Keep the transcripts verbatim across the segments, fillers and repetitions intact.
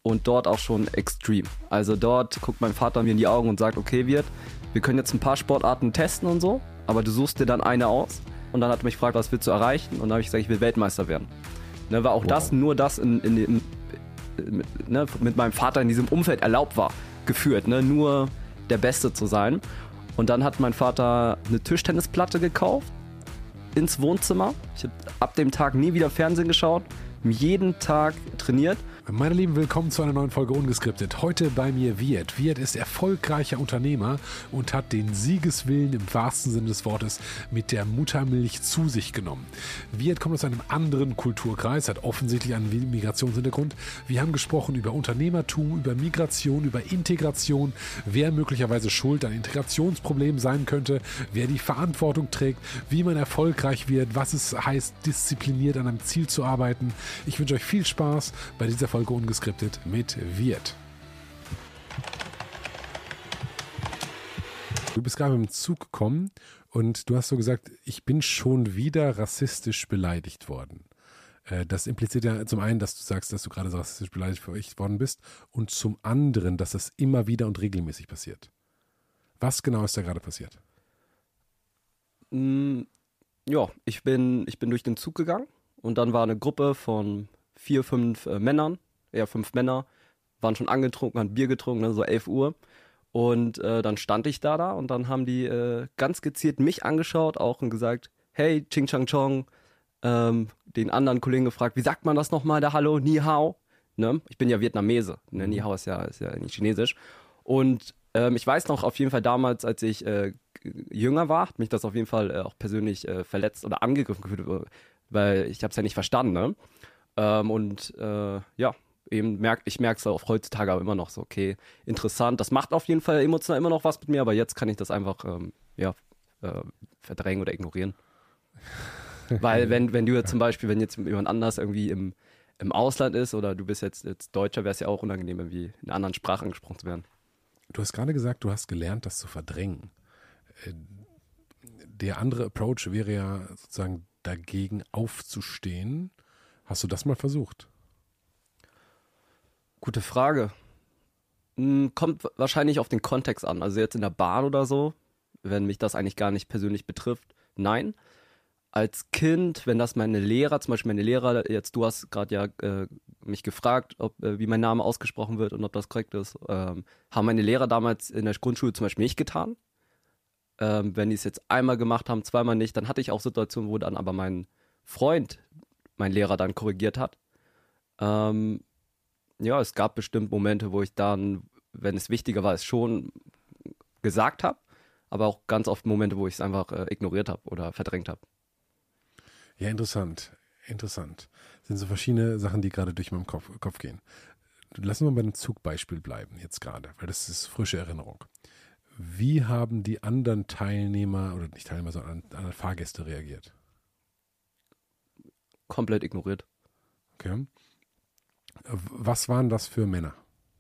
und dort auch schon extrem. Also dort guckt mein Vater mir in die Augen und sagt, okay, Wirt, wir können jetzt ein paar Sportarten testen und so, aber du suchst dir dann eine aus. Und dann hat er mich gefragt, was willst du erreichen? Und dann habe ich gesagt, ich will Weltmeister werden. Ne, weil auch wow. das, nur das in, in, in, in, ne, mit meinem Vater in diesem Umfeld erlaubt war, geführt, ne, nur der Beste zu sein. Und dann hat mein Vater eine Tischtennisplatte gekauft ins Wohnzimmer. Ich habe ab dem Tag nie wieder Fernsehen geschaut, jeden Tag trainiert. Meine Lieben, willkommen zu einer neuen Folge Ungeskriptet. Heute bei mir Wirt. Wirt ist erfolgreicher Unternehmer und hat den Siegeswillen im wahrsten Sinne des Wortes mit der Muttermilch zu sich genommen. Wirt kommt aus einem anderen Kulturkreis, hat offensichtlich einen Migrationshintergrund. Wir haben gesprochen über Unternehmertum, über Migration, über Integration, wer möglicherweise schuld an Integrationsproblemen sein könnte, wer die Verantwortung trägt, wie man erfolgreich wird, was es heißt, diszipliniert an einem Ziel zu arbeiten. Ich wünsche euch viel Spaß bei dieser Folge Ungeskriptet mit Wirt. Du bist gerade mit dem Zug gekommen und du hast so gesagt, ich bin schon wieder rassistisch beleidigt worden. Das impliziert ja zum einen, dass du sagst, dass du gerade so rassistisch beleidigt worden bist und zum anderen, dass das immer wieder und regelmäßig passiert. Was genau ist da gerade passiert? Mm, ja, ich bin, ich bin durch den Zug gegangen und dann war eine Gruppe von vier, fünf äh, Männern, eher fünf Männer, waren schon angetrunken, haben Bier getrunken, ne, so elf Uhr. Und äh, dann stand ich da da und dann haben die äh, ganz gezielt mich angeschaut auch und gesagt, hey, Ching Chang Chong, ähm, den anderen Kollegen gefragt, wie sagt man das nochmal, der Hallo, Ni Hao? Ne? Ich bin ja Vietnamese, ne? Ni Hao ist ja, ist ja nicht chinesisch. Und ähm, ich weiß noch auf jeden Fall damals, als ich äh, jünger war, hat mich das auf jeden Fall äh, auch persönlich äh, verletzt oder angegriffen gefühlt, weil ich habe es ja nicht verstanden, ne? Ähm, und äh, ja, eben merk, ich merke es auch heutzutage aber immer noch so, okay, interessant. Das macht auf jeden Fall emotional immer noch was mit mir, aber jetzt kann ich das einfach ähm, ja, äh, verdrängen oder ignorieren. Weil wenn, wenn du jetzt zum Beispiel, wenn jetzt jemand anders irgendwie im, im Ausland ist oder du bist jetzt, jetzt Deutscher, wäre es ja auch unangenehm, irgendwie in einer anderen Sprache angesprochen zu werden. Du hast gerade gesagt, du hast gelernt, das zu verdrängen. Der andere Approach wäre ja sozusagen dagegen aufzustehen. Hast du das mal versucht? Gute Frage. Kommt wahrscheinlich auf den Kontext an. Also jetzt in der Bahn oder so, wenn mich das eigentlich gar nicht persönlich betrifft, nein. Als Kind, wenn das meine Lehrer, zum Beispiel meine Lehrer, jetzt du hast gerade ja äh, mich gefragt, ob, äh, wie mein Name ausgesprochen wird und ob das korrekt ist, ähm, haben meine Lehrer damals in der Grundschule zum Beispiel nicht getan. Ähm, wenn die es jetzt einmal gemacht haben, zweimal nicht, dann hatte ich auch Situationen, wo dann aber mein Freund mein Lehrer dann korrigiert hat. Ähm, ja, es gab bestimmt Momente, wo ich dann, wenn es wichtiger war, es schon gesagt habe, aber auch ganz oft Momente, wo ich es einfach äh, ignoriert habe oder verdrängt habe. Ja, interessant, interessant. Das sind so verschiedene Sachen, die gerade durch meinen Kopf, Kopf gehen. Lassen wir bei dem Zugbeispiel bleiben jetzt gerade, weil das ist frische Erinnerung. Wie haben die anderen Teilnehmer, oder nicht Teilnehmer, sondern anderen Fahrgäste reagiert? Komplett ignoriert. Okay. Was waren das für Männer?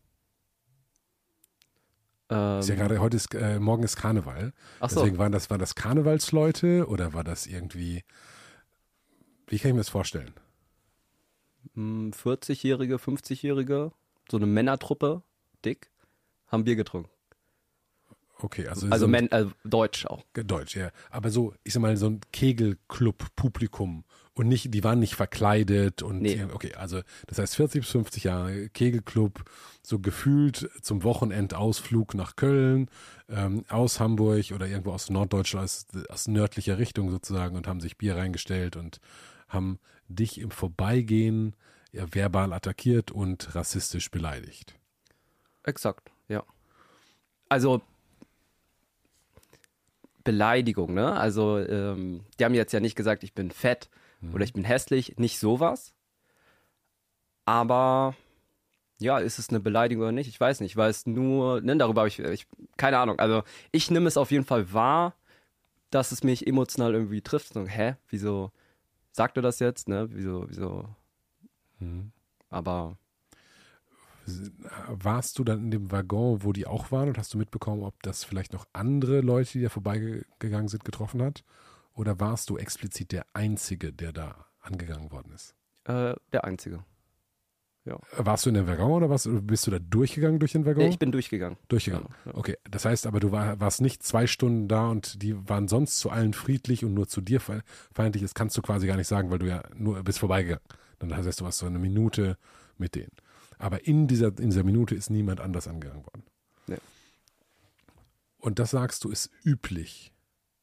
Ähm, ist ja gerade heute ist, äh, morgen ist Karneval. Ach so. Deswegen waren das, waren das Karnevalsleute oder war das irgendwie, wie kann ich mir das vorstellen? vierzigjährige, fünfzigjährige, so eine Männertruppe, dick, haben Bier getrunken. Okay, also, also, so Men, äh, Deutsch auch. Deutsch, ja. Aber so, ich sag mal, so ein Kegelclub-Publikum und nicht, die waren nicht verkleidet und nee. Okay, also das heißt vierzig bis fünfzig Jahre Kegelclub, so gefühlt zum Wochenendausflug nach Köln, ähm, aus Hamburg oder irgendwo aus Norddeutschland, aus, aus nördlicher Richtung sozusagen und haben sich Bier reingestellt und haben dich im Vorbeigehen ja, verbal attackiert und rassistisch beleidigt. Exakt, ja. Also Beleidigung, ne? Also ähm, die haben jetzt ja nicht gesagt, ich bin fett mhm. oder ich bin hässlich, nicht sowas. Aber ja, ist es eine Beleidigung oder nicht? Ich weiß nicht. Ich weiß nur, ne, darüber habe ich, ich, keine Ahnung. Also ich nehme es auf jeden Fall wahr, dass es mich emotional irgendwie trifft. So, hä, wieso sagt er das jetzt, ne? Wieso, wieso? Mhm. Aber warst du dann in dem Waggon, wo die auch waren und hast du mitbekommen, ob das vielleicht noch andere Leute, die da vorbeigegangen sind, getroffen hat? Oder warst du explizit der Einzige, der da angegangen worden ist? Äh, der Einzige. Ja. Warst du in dem Waggon oder was, bist du da durchgegangen durch den Waggon? Nee, ich bin durchgegangen. Durchgegangen. Ja, ja. Okay, das heißt aber, du war, warst nicht zwei Stunden da und die waren sonst zu allen friedlich und nur zu dir feindlich. Das kannst du quasi gar nicht sagen, weil du ja nur bist vorbeigegangen. Dann heißt du warst so eine Minute mit denen. Aber in dieser, in dieser Minute ist niemand anders angegangen worden. Ja. Und das sagst du, ist üblich.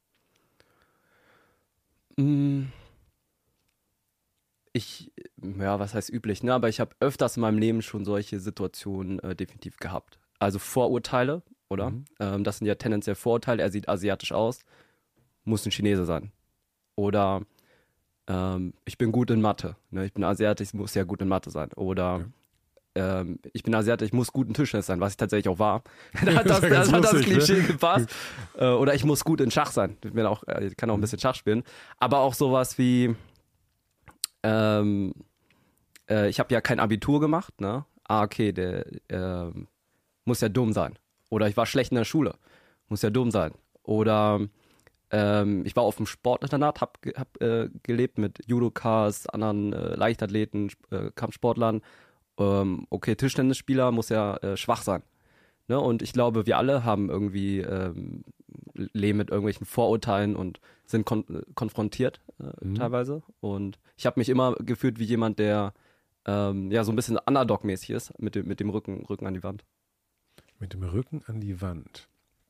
Ich, ja, was heißt üblich, ne? Aber ich habe öfters in meinem Leben schon solche Situationen äh, definitiv gehabt. Also Vorurteile, oder? Mhm. Ähm, das sind ja tendenziell Vorurteile. Er sieht asiatisch aus, muss ein Chinese sein. Oder ähm, ich bin gut in Mathe. Ne? Ich bin asiatisch, muss ja gut in Mathe sein. Oder ja. ähm, ich bin asiatisch, ich muss gut in Tischtennis sein, was ich tatsächlich auch war. da hat das, das, hat das Klischee ne? gepasst. Äh, oder ich muss gut in Schach sein. Ich, bin auch, ich kann auch ein bisschen Schach spielen. Aber auch sowas wie Ähm, äh, ich habe ja kein Abitur gemacht, ne? Ah, okay, der äh, muss ja dumm sein. Oder ich war schlecht in der Schule, muss ja dumm sein. Oder ähm, ich war auf dem Sportinternat, hab, hab äh, gelebt mit Judokas, anderen äh, Leichtathleten, äh, Kampfsportlern. Ähm, okay, Tischtennisspieler muss ja äh, schwach sein. Ne? Und ich glaube, wir alle haben irgendwie ähm, leben mit irgendwelchen Vorurteilen und sind kon- konfrontiert äh, mhm. teilweise. Und ich habe mich immer gefühlt wie jemand, der ähm, ja so ein bisschen Underdog-mäßig ist, mit dem, mit dem Rücken, Rücken an die Wand. Mit dem Rücken an die Wand.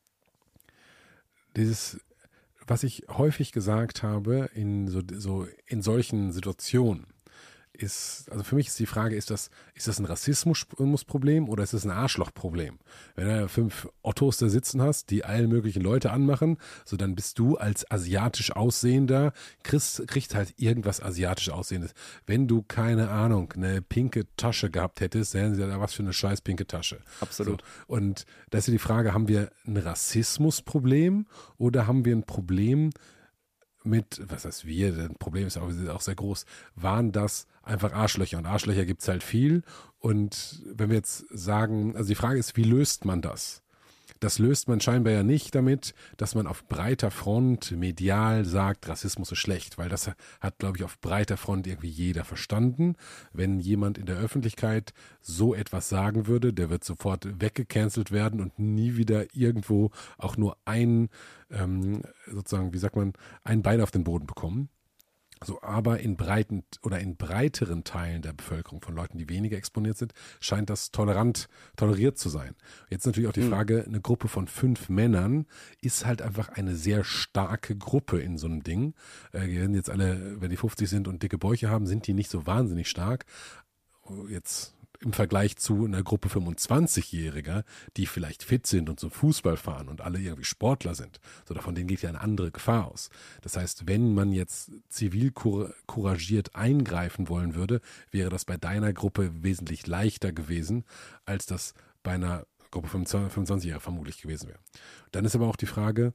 Dieses, was ich häufig gesagt habe in so, so in solchen Situationen, ist, also für mich ist die Frage, ist das, ist das ein Rassismusproblem oder ist das ein Arschlochproblem? Wenn du fünf Ottos da sitzen hast, die allen möglichen Leute anmachen, so dann bist du als asiatisch Aussehender, kriegst, kriegst halt irgendwas asiatisch Aussehendes. Wenn du, keine Ahnung, eine pinke Tasche gehabt hättest, dann hätten sie gesagt, was für eine scheiß pinke Tasche. Absolut. So. Und da ist ja die Frage, haben wir ein Rassismusproblem oder haben wir ein Problem mit, was heißt wir, das Problem ist auch, auch sehr groß, waren das einfach Arschlöcher und Arschlöcher gibt es halt viel und wenn wir jetzt sagen, also die Frage ist, wie löst man das? Das löst man scheinbar ja nicht damit, dass man auf breiter Front medial sagt, Rassismus ist schlecht, weil das hat, glaube ich, auf breiter Front irgendwie jeder verstanden. Wenn jemand in der Öffentlichkeit so etwas sagen würde, der wird sofort weggecancelt werden und nie wieder irgendwo auch nur ein, ähm, sozusagen, wie sagt man, ein Bein auf den Boden bekommen. So, aber in breiten oder in breiteren Teilen der Bevölkerung von Leuten, die weniger exponiert sind, scheint das tolerant, toleriert zu sein. Jetzt natürlich auch die Frage, eine Gruppe von fünf Männern ist halt einfach eine sehr starke Gruppe in so einem Ding. Äh, die werden jetzt alle, wenn die fünfzig sind und dicke Bäuche haben, sind die nicht so wahnsinnig stark. Jetzt im Vergleich zu einer Gruppe fünfundzwanzigjähriger, die vielleicht fit sind und zum Fußball fahren und alle irgendwie Sportler sind. So, von denen geht ja eine andere Gefahr aus. Das heißt, wenn man jetzt zivil couragiert eingreifen wollen würde, wäre das bei deiner Gruppe wesentlich leichter gewesen, als das bei einer Gruppe fünfundzwanzigjähriger vermutlich gewesen wäre. Dann ist aber auch die Frage,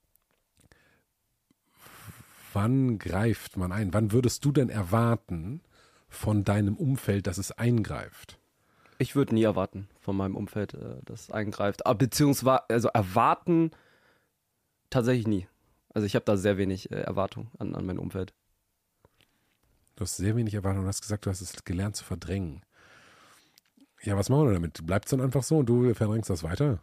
wann greift man ein? Wann würdest du denn erwarten, von deinem Umfeld, dass es eingreift? Ich würde nie erwarten von meinem Umfeld, äh, dass es eingreift. Aber beziehungsweise, also erwarten tatsächlich nie. Also ich habe da sehr wenig äh, Erwartung an, an mein Umfeld. Du hast sehr wenig Erwartung. Du hast gesagt, du hast es gelernt zu verdrängen. Ja, was machen wir damit? Bleibt es dann einfach so und du verdrängst das weiter?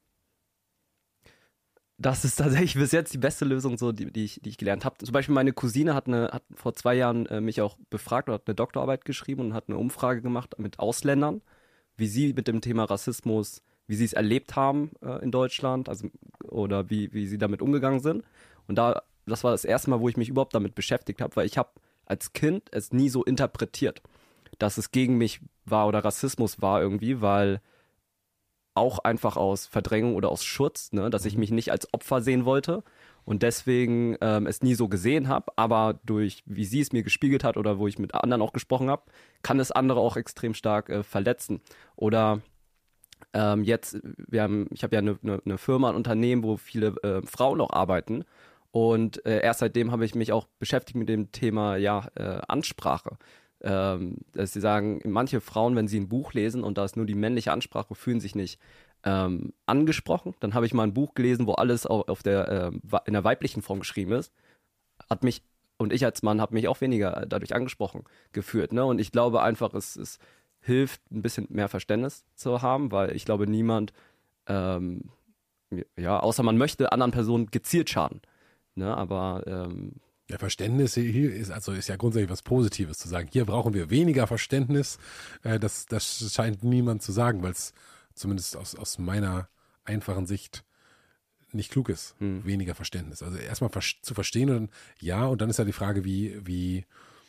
Das ist tatsächlich bis jetzt die beste Lösung, so, die, die, ich, die ich gelernt habe. Zum Beispiel meine Cousine hat, eine, hat vor zwei Jahren äh, mich auch befragt oder hat eine Doktorarbeit geschrieben und hat eine Umfrage gemacht mit Ausländern, wie sie mit dem Thema Rassismus, wie sie es erlebt haben äh, in Deutschland, also oder wie, wie sie damit umgegangen sind. Und da, das war das erste Mal, wo ich mich überhaupt damit beschäftigt habe, weil ich habe als Kind es nie so interpretiert, dass es gegen mich war oder Rassismus war irgendwie, weil auch einfach aus Verdrängung oder aus Schutz, ne, dass ich mich nicht als Opfer sehen wollte und deswegen ähm, es nie so gesehen habe, aber durch, wie sie es mir gespiegelt hat oder wo ich mit anderen auch gesprochen habe, kann es andere auch extrem stark äh, verletzen. Oder ähm, jetzt, wir haben, ich habe ja eine, eine, eine Firma, ein Unternehmen, wo viele äh, Frauen auch arbeiten und äh, erst seitdem habe ich mich auch beschäftigt mit dem Thema ja, äh, Ansprache. Ähm, dass sie sagen, manche Frauen, wenn sie ein Buch lesen und da ist nur die männliche Ansprache, fühlen sich nicht ähm, angesprochen. Dann habe ich mal ein Buch gelesen, wo alles auf, auf der, äh, in der weiblichen Form geschrieben ist. Hat mich, und ich als Mann habe mich auch weniger dadurch angesprochen gefühlt. Ne? Und ich glaube einfach, es, es hilft, ein bisschen mehr Verständnis zu haben, weil ich glaube, niemand, ähm, ja, außer man möchte anderen Personen gezielt schaden. Ne? Aber ähm, ja, Verständnis hier ist also ist ja grundsätzlich was Positives zu sagen. Hier brauchen wir weniger Verständnis. Äh, das, das scheint niemand zu sagen, weil es zumindest aus, aus meiner einfachen Sicht nicht klug ist. Hm. Weniger Verständnis. Also erstmal vers- zu verstehen und dann, ja, und dann ist ja die Frage, wie, wie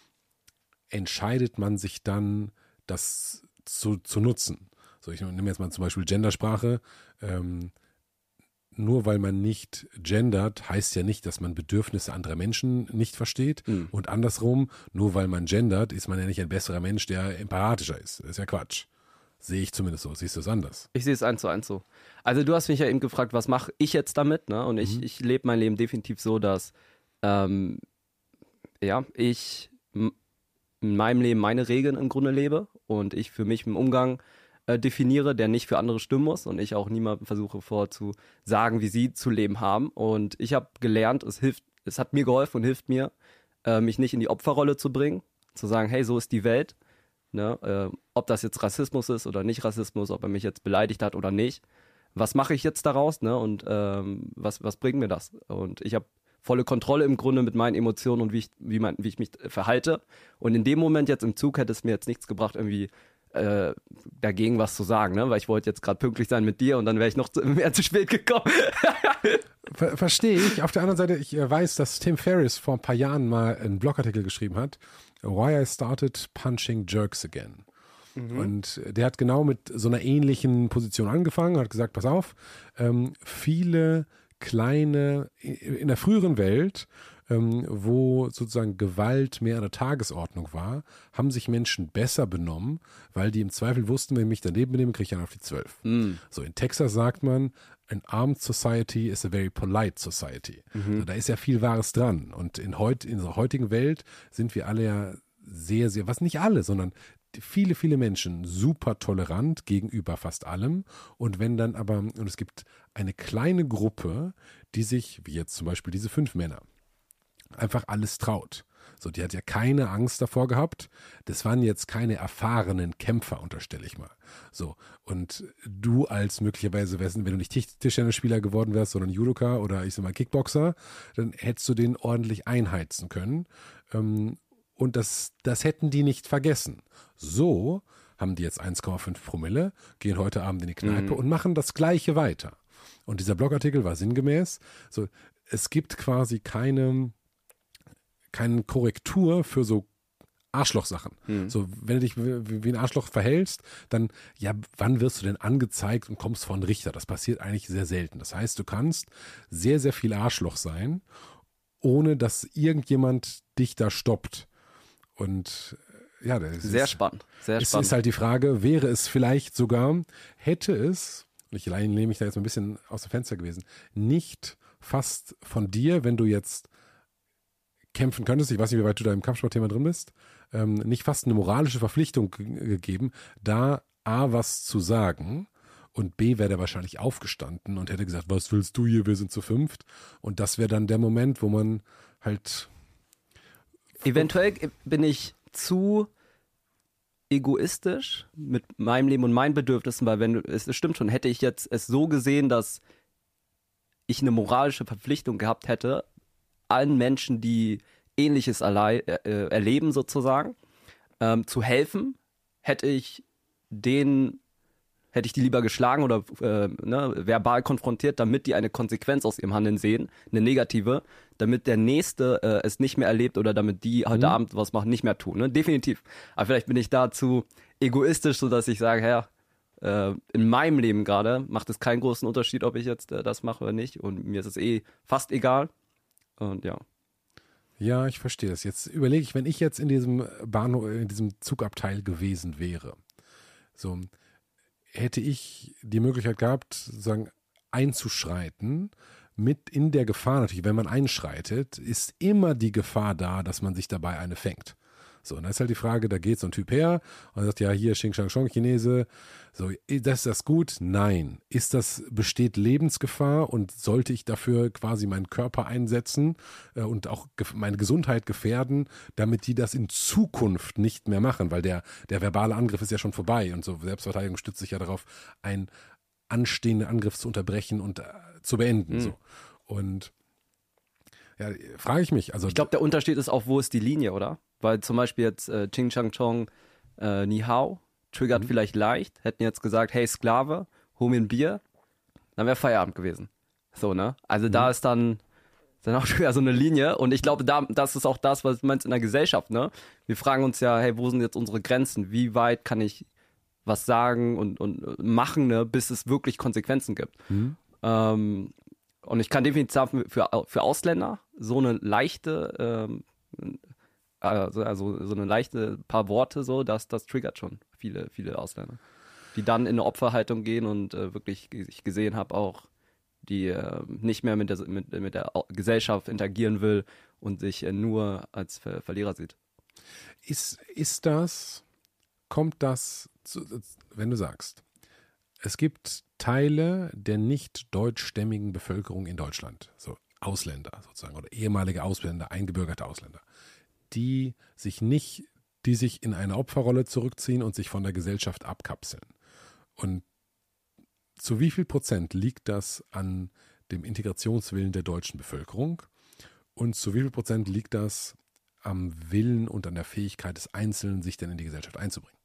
entscheidet man sich dann, das zu, zu nutzen? So, ich nehme jetzt mal zum Beispiel Gendersprache. Ähm, Nur weil man nicht gendert, heißt ja nicht, dass man Bedürfnisse anderer Menschen nicht versteht. Mhm. Und andersrum, nur weil man gendert, ist man ja nicht ein besserer Mensch, der empathischer ist. Das ist ja Quatsch. Sehe ich zumindest so. Siehst du es anders? Ich sehe es eins zu eins so. Also du hast mich ja eben gefragt, was mache ich jetzt damit? Ne? Und ich, mhm. ich lebe mein Leben definitiv so, dass ähm, ja, ich m- in meinem Leben meine Regeln im Grunde lebe und ich für mich im Umgang definiere, der nicht für andere stimmen muss und ich auch niemandem versuche vorzusagen, wie sie zu leben haben. Und ich habe gelernt, es hilft, es hat mir geholfen und hilft mir, äh, mich nicht in die Opferrolle zu bringen, zu sagen, hey, so ist die Welt. Ne? Äh, ob das jetzt Rassismus ist oder nicht Rassismus, ob er mich jetzt beleidigt hat oder nicht. Was mache ich jetzt daraus? Ne? Und ähm, was, was bringt mir das? Und ich habe volle Kontrolle im Grunde mit meinen Emotionen und wie ich, wie, mein, wie ich mich verhalte. Und in dem Moment jetzt im Zug hätte es mir jetzt nichts gebracht, irgendwie Äh, dagegen was zu sagen, ne? Weil ich wollte jetzt gerade pünktlich sein mit dir und dann wäre ich noch zu, mehr zu spät gekommen. Ver- Verstehe ich. Auf der anderen Seite, ich äh, weiß, dass Tim Ferriss vor ein paar Jahren mal einen Blogartikel geschrieben hat, Why I Started Punching Jerks Again. Mhm. Und der hat genau mit so einer ähnlichen Position angefangen, hat gesagt, pass auf, ähm, viele kleine, in der früheren Welt, ähm, wo sozusagen Gewalt mehr an der Tagesordnung war, haben sich Menschen besser benommen, weil die im Zweifel wussten, wenn ich mich daneben benehme, kriege ich einen auf die zwölf. Mm. So, in Texas sagt man, an armed society is a very polite society. Mhm. So, da ist ja viel Wahres dran. Und in, heut, in unserer heutigen Welt sind wir alle ja sehr, sehr, was nicht alle, sondern viele, viele Menschen super tolerant gegenüber fast allem. Und wenn dann aber, und es gibt eine kleine Gruppe, die sich, wie jetzt zum Beispiel diese fünf Männer, einfach alles traut. So, die hat ja keine Angst davor gehabt. Das waren jetzt keine erfahrenen Kämpfer, unterstelle ich mal. So, und du als möglicherweise, wenn du nicht Tischtennisspieler geworden wärst, sondern Judoka oder ich sag mal Kickboxer, dann hättest du den ordentlich einheizen können. Und das, das hätten die nicht vergessen. So haben die jetzt eins Komma fünf Promille, gehen heute Abend in die Kneipe mhm. und machen das Gleiche weiter. Und dieser Blogartikel war sinngemäß, so, es gibt quasi keine keine Korrektur für so Arschlochsachen. Hm. So, wenn du dich wie ein Arschloch verhältst, dann, ja, wann wirst du denn angezeigt und kommst vor einen Richter? Das passiert eigentlich sehr selten. Das heißt, du kannst sehr, sehr viel Arschloch sein, ohne dass irgendjemand dich da stoppt. Und ja, das sehr ist, spannend. Sehr es spannend. ist halt die Frage, wäre es vielleicht sogar, hätte es, und ich allein nehme mich da jetzt ein bisschen aus dem Fenster gewesen, nicht fast von dir, wenn du jetzt kämpfen könntest, ich weiß nicht, wie weit du da im Kampfsportthema drin bist, ähm, nicht fast eine moralische Verpflichtung g- gegeben, da A, was zu sagen und B, wäre der wahrscheinlich aufgestanden und hätte gesagt, was willst du hier, wir sind zu fünft. Und das wäre dann der Moment, wo man halt... Eventuell bin ich zu egoistisch mit meinem Leben und meinen Bedürfnissen, weil wenn du, es, es stimmt schon, hätte ich jetzt es so gesehen, dass ich eine moralische Verpflichtung gehabt hätte, allen Menschen, die Ähnliches allein, äh, erleben sozusagen, ähm, zu helfen, hätte ich den, hätte ich die lieber geschlagen oder äh, ne, verbal konfrontiert, damit die eine Konsequenz aus ihrem Handeln sehen, eine negative, damit der Nächste äh, es nicht mehr erlebt oder damit die heute mhm. Abend was machen, nicht mehr tun. Ne? Definitiv. Aber vielleicht bin ich da zu egoistisch, sodass ich sage, ja, äh, in meinem Leben gerade macht es keinen großen Unterschied, ob ich jetzt äh, das mache oder nicht. Und mir ist es eh fast egal. Und ja. Ja, ich verstehe das. Jetzt überlege ich, wenn ich jetzt in diesem Bahnhof, in diesem Zugabteil gewesen wäre, so hätte ich die Möglichkeit gehabt, sozusagen einzuschreiten, mit in der Gefahr natürlich, wenn man einschreitet, ist immer die Gefahr da, dass man sich dabei eine fängt. So, und da ist halt die Frage, da geht so ein Typ her und sagt, ja, hier Xing Shang Chong Chinese, so, ist das gut? Nein. Ist das, besteht Lebensgefahr und sollte ich dafür quasi meinen Körper einsetzen äh, und auch gef- meine Gesundheit gefährden, damit die das in Zukunft nicht mehr machen, weil der, der verbale Angriff ist ja schon vorbei und so Selbstverteidigung stützt sich ja darauf, einen anstehenden Angriff zu unterbrechen und äh, zu beenden, Mhm. so. Und ja, frage ich mich, also Ich glaube, der Unterschied ist auch, wo ist die Linie, oder? Weil zum Beispiel jetzt äh, Ching Chang Chong äh, Ni Hao triggert Mhm. vielleicht leicht, hätten jetzt gesagt, hey Sklave, hol mir ein Bier, dann wäre Feierabend gewesen. So, ne? Also Mhm. da ist dann, dann auch schon wieder so eine Linie und ich glaube, da, das ist auch das, was du meinst in der Gesellschaft, ne? Wir fragen uns ja, hey, wo sind jetzt unsere Grenzen? Wie weit kann ich was sagen und, und machen, ne, bis es wirklich Konsequenzen gibt? Mhm. Ähm, und ich kann definitiv sagen, für, für Ausländer so eine leichte, ähm, also, also so eine leichte paar Worte, so, das, das triggert schon viele, viele Ausländer, die dann in eine Opferhaltung gehen und äh, wirklich, ich gesehen habe, auch die äh, nicht mehr mit der, mit, mit der Gesellschaft interagieren will und sich äh, nur als Ver Verlierer sieht. Ist, ist das, kommt das, zu, wenn du sagst, es gibt Teile der nicht deutschstämmigen Bevölkerung in Deutschland, so Ausländer sozusagen oder ehemalige Ausländer, eingebürgerte Ausländer, die sich nicht, die sich in eine Opferrolle zurückziehen und sich von der Gesellschaft abkapseln. Und zu wie viel Prozent liegt das an dem Integrationswillen der deutschen Bevölkerung und zu wie viel Prozent liegt das am Willen und an der Fähigkeit des Einzelnen, sich denn in die Gesellschaft einzubringen?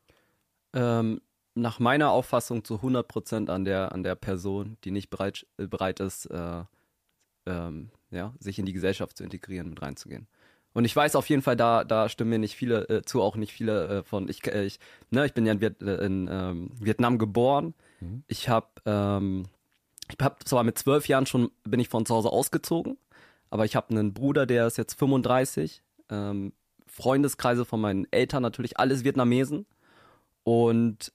Ähm, nach meiner Auffassung zu hundert Prozent an der, an der Person, die nicht bereit, äh, bereit ist, äh, ähm, ja, sich in die Gesellschaft zu integrieren, mit reinzugehen. Und ich weiß auf jeden Fall, da, da stimmen mir nicht viele äh, zu, auch nicht viele äh, von, ich, äh, ich, ne, ich bin ja in, Viet, äh, in ähm, Vietnam geboren. Mhm. Ich Ich habe, ähm, ich habe zwar mit zwölf Jahren schon, bin ich von zu Hause ausgezogen, aber ich habe einen Bruder, der ist jetzt fünfunddreißig, ähm, Freundeskreise von meinen Eltern natürlich, alles Vietnamesen. Und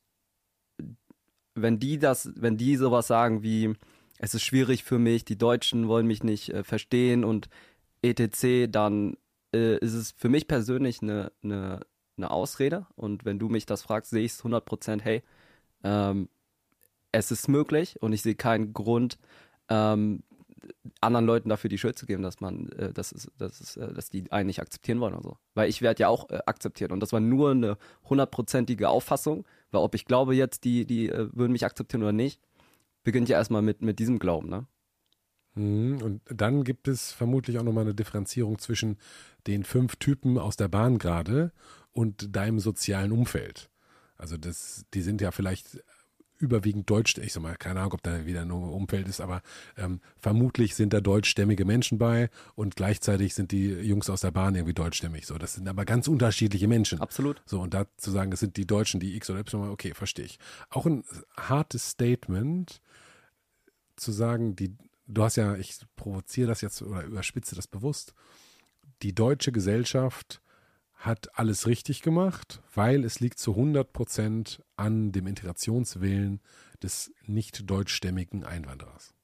wenn die das, wenn die sowas sagen wie, es ist schwierig für mich, die Deutschen wollen mich nicht äh, verstehen und et cetera, dann äh, ist es für mich persönlich eine, eine, eine Ausrede. Und wenn du mich das fragst, sehe ich es hundert Prozent, hey, ähm, es ist möglich und ich sehe keinen Grund, ähm, anderen Leuten dafür die Schuld zu geben, dass man, äh, dass, es, dass, es, äh, dass die einen nicht akzeptieren wollen oder so. Weil ich werde ja auch äh, akzeptiert und das war nur eine hundertprozentige Auffassung, weil ob ich glaube jetzt, die, die äh, würden mich akzeptieren oder nicht, beginnt ja erstmal mit, mit diesem Glauben, ne? Mhm. Und dann gibt es vermutlich auch nochmal eine Differenzierung zwischen den fünf Typen aus der Bahn gerade und deinem sozialen Umfeld. Also das, die sind ja vielleicht überwiegend deutsch, ich sag mal, keine Ahnung, ob da wieder nur Umfeld ist, aber ähm, vermutlich sind da deutschstämmige Menschen bei und gleichzeitig sind die Jungs aus der Bahn irgendwie deutschstämmig. So, das sind aber ganz unterschiedliche Menschen. Absolut. So, und da zu sagen, das sind die Deutschen, die X oder Y, okay, verstehe ich. Auch ein hartes Statement zu sagen, die, du hast ja, ich provoziere das jetzt oder überspitze das bewusst, die deutsche Gesellschaft hat alles richtig gemacht, weil es liegt zu hundert Prozent an dem Integrationswillen des nicht deutschstämmigen Einwanderers.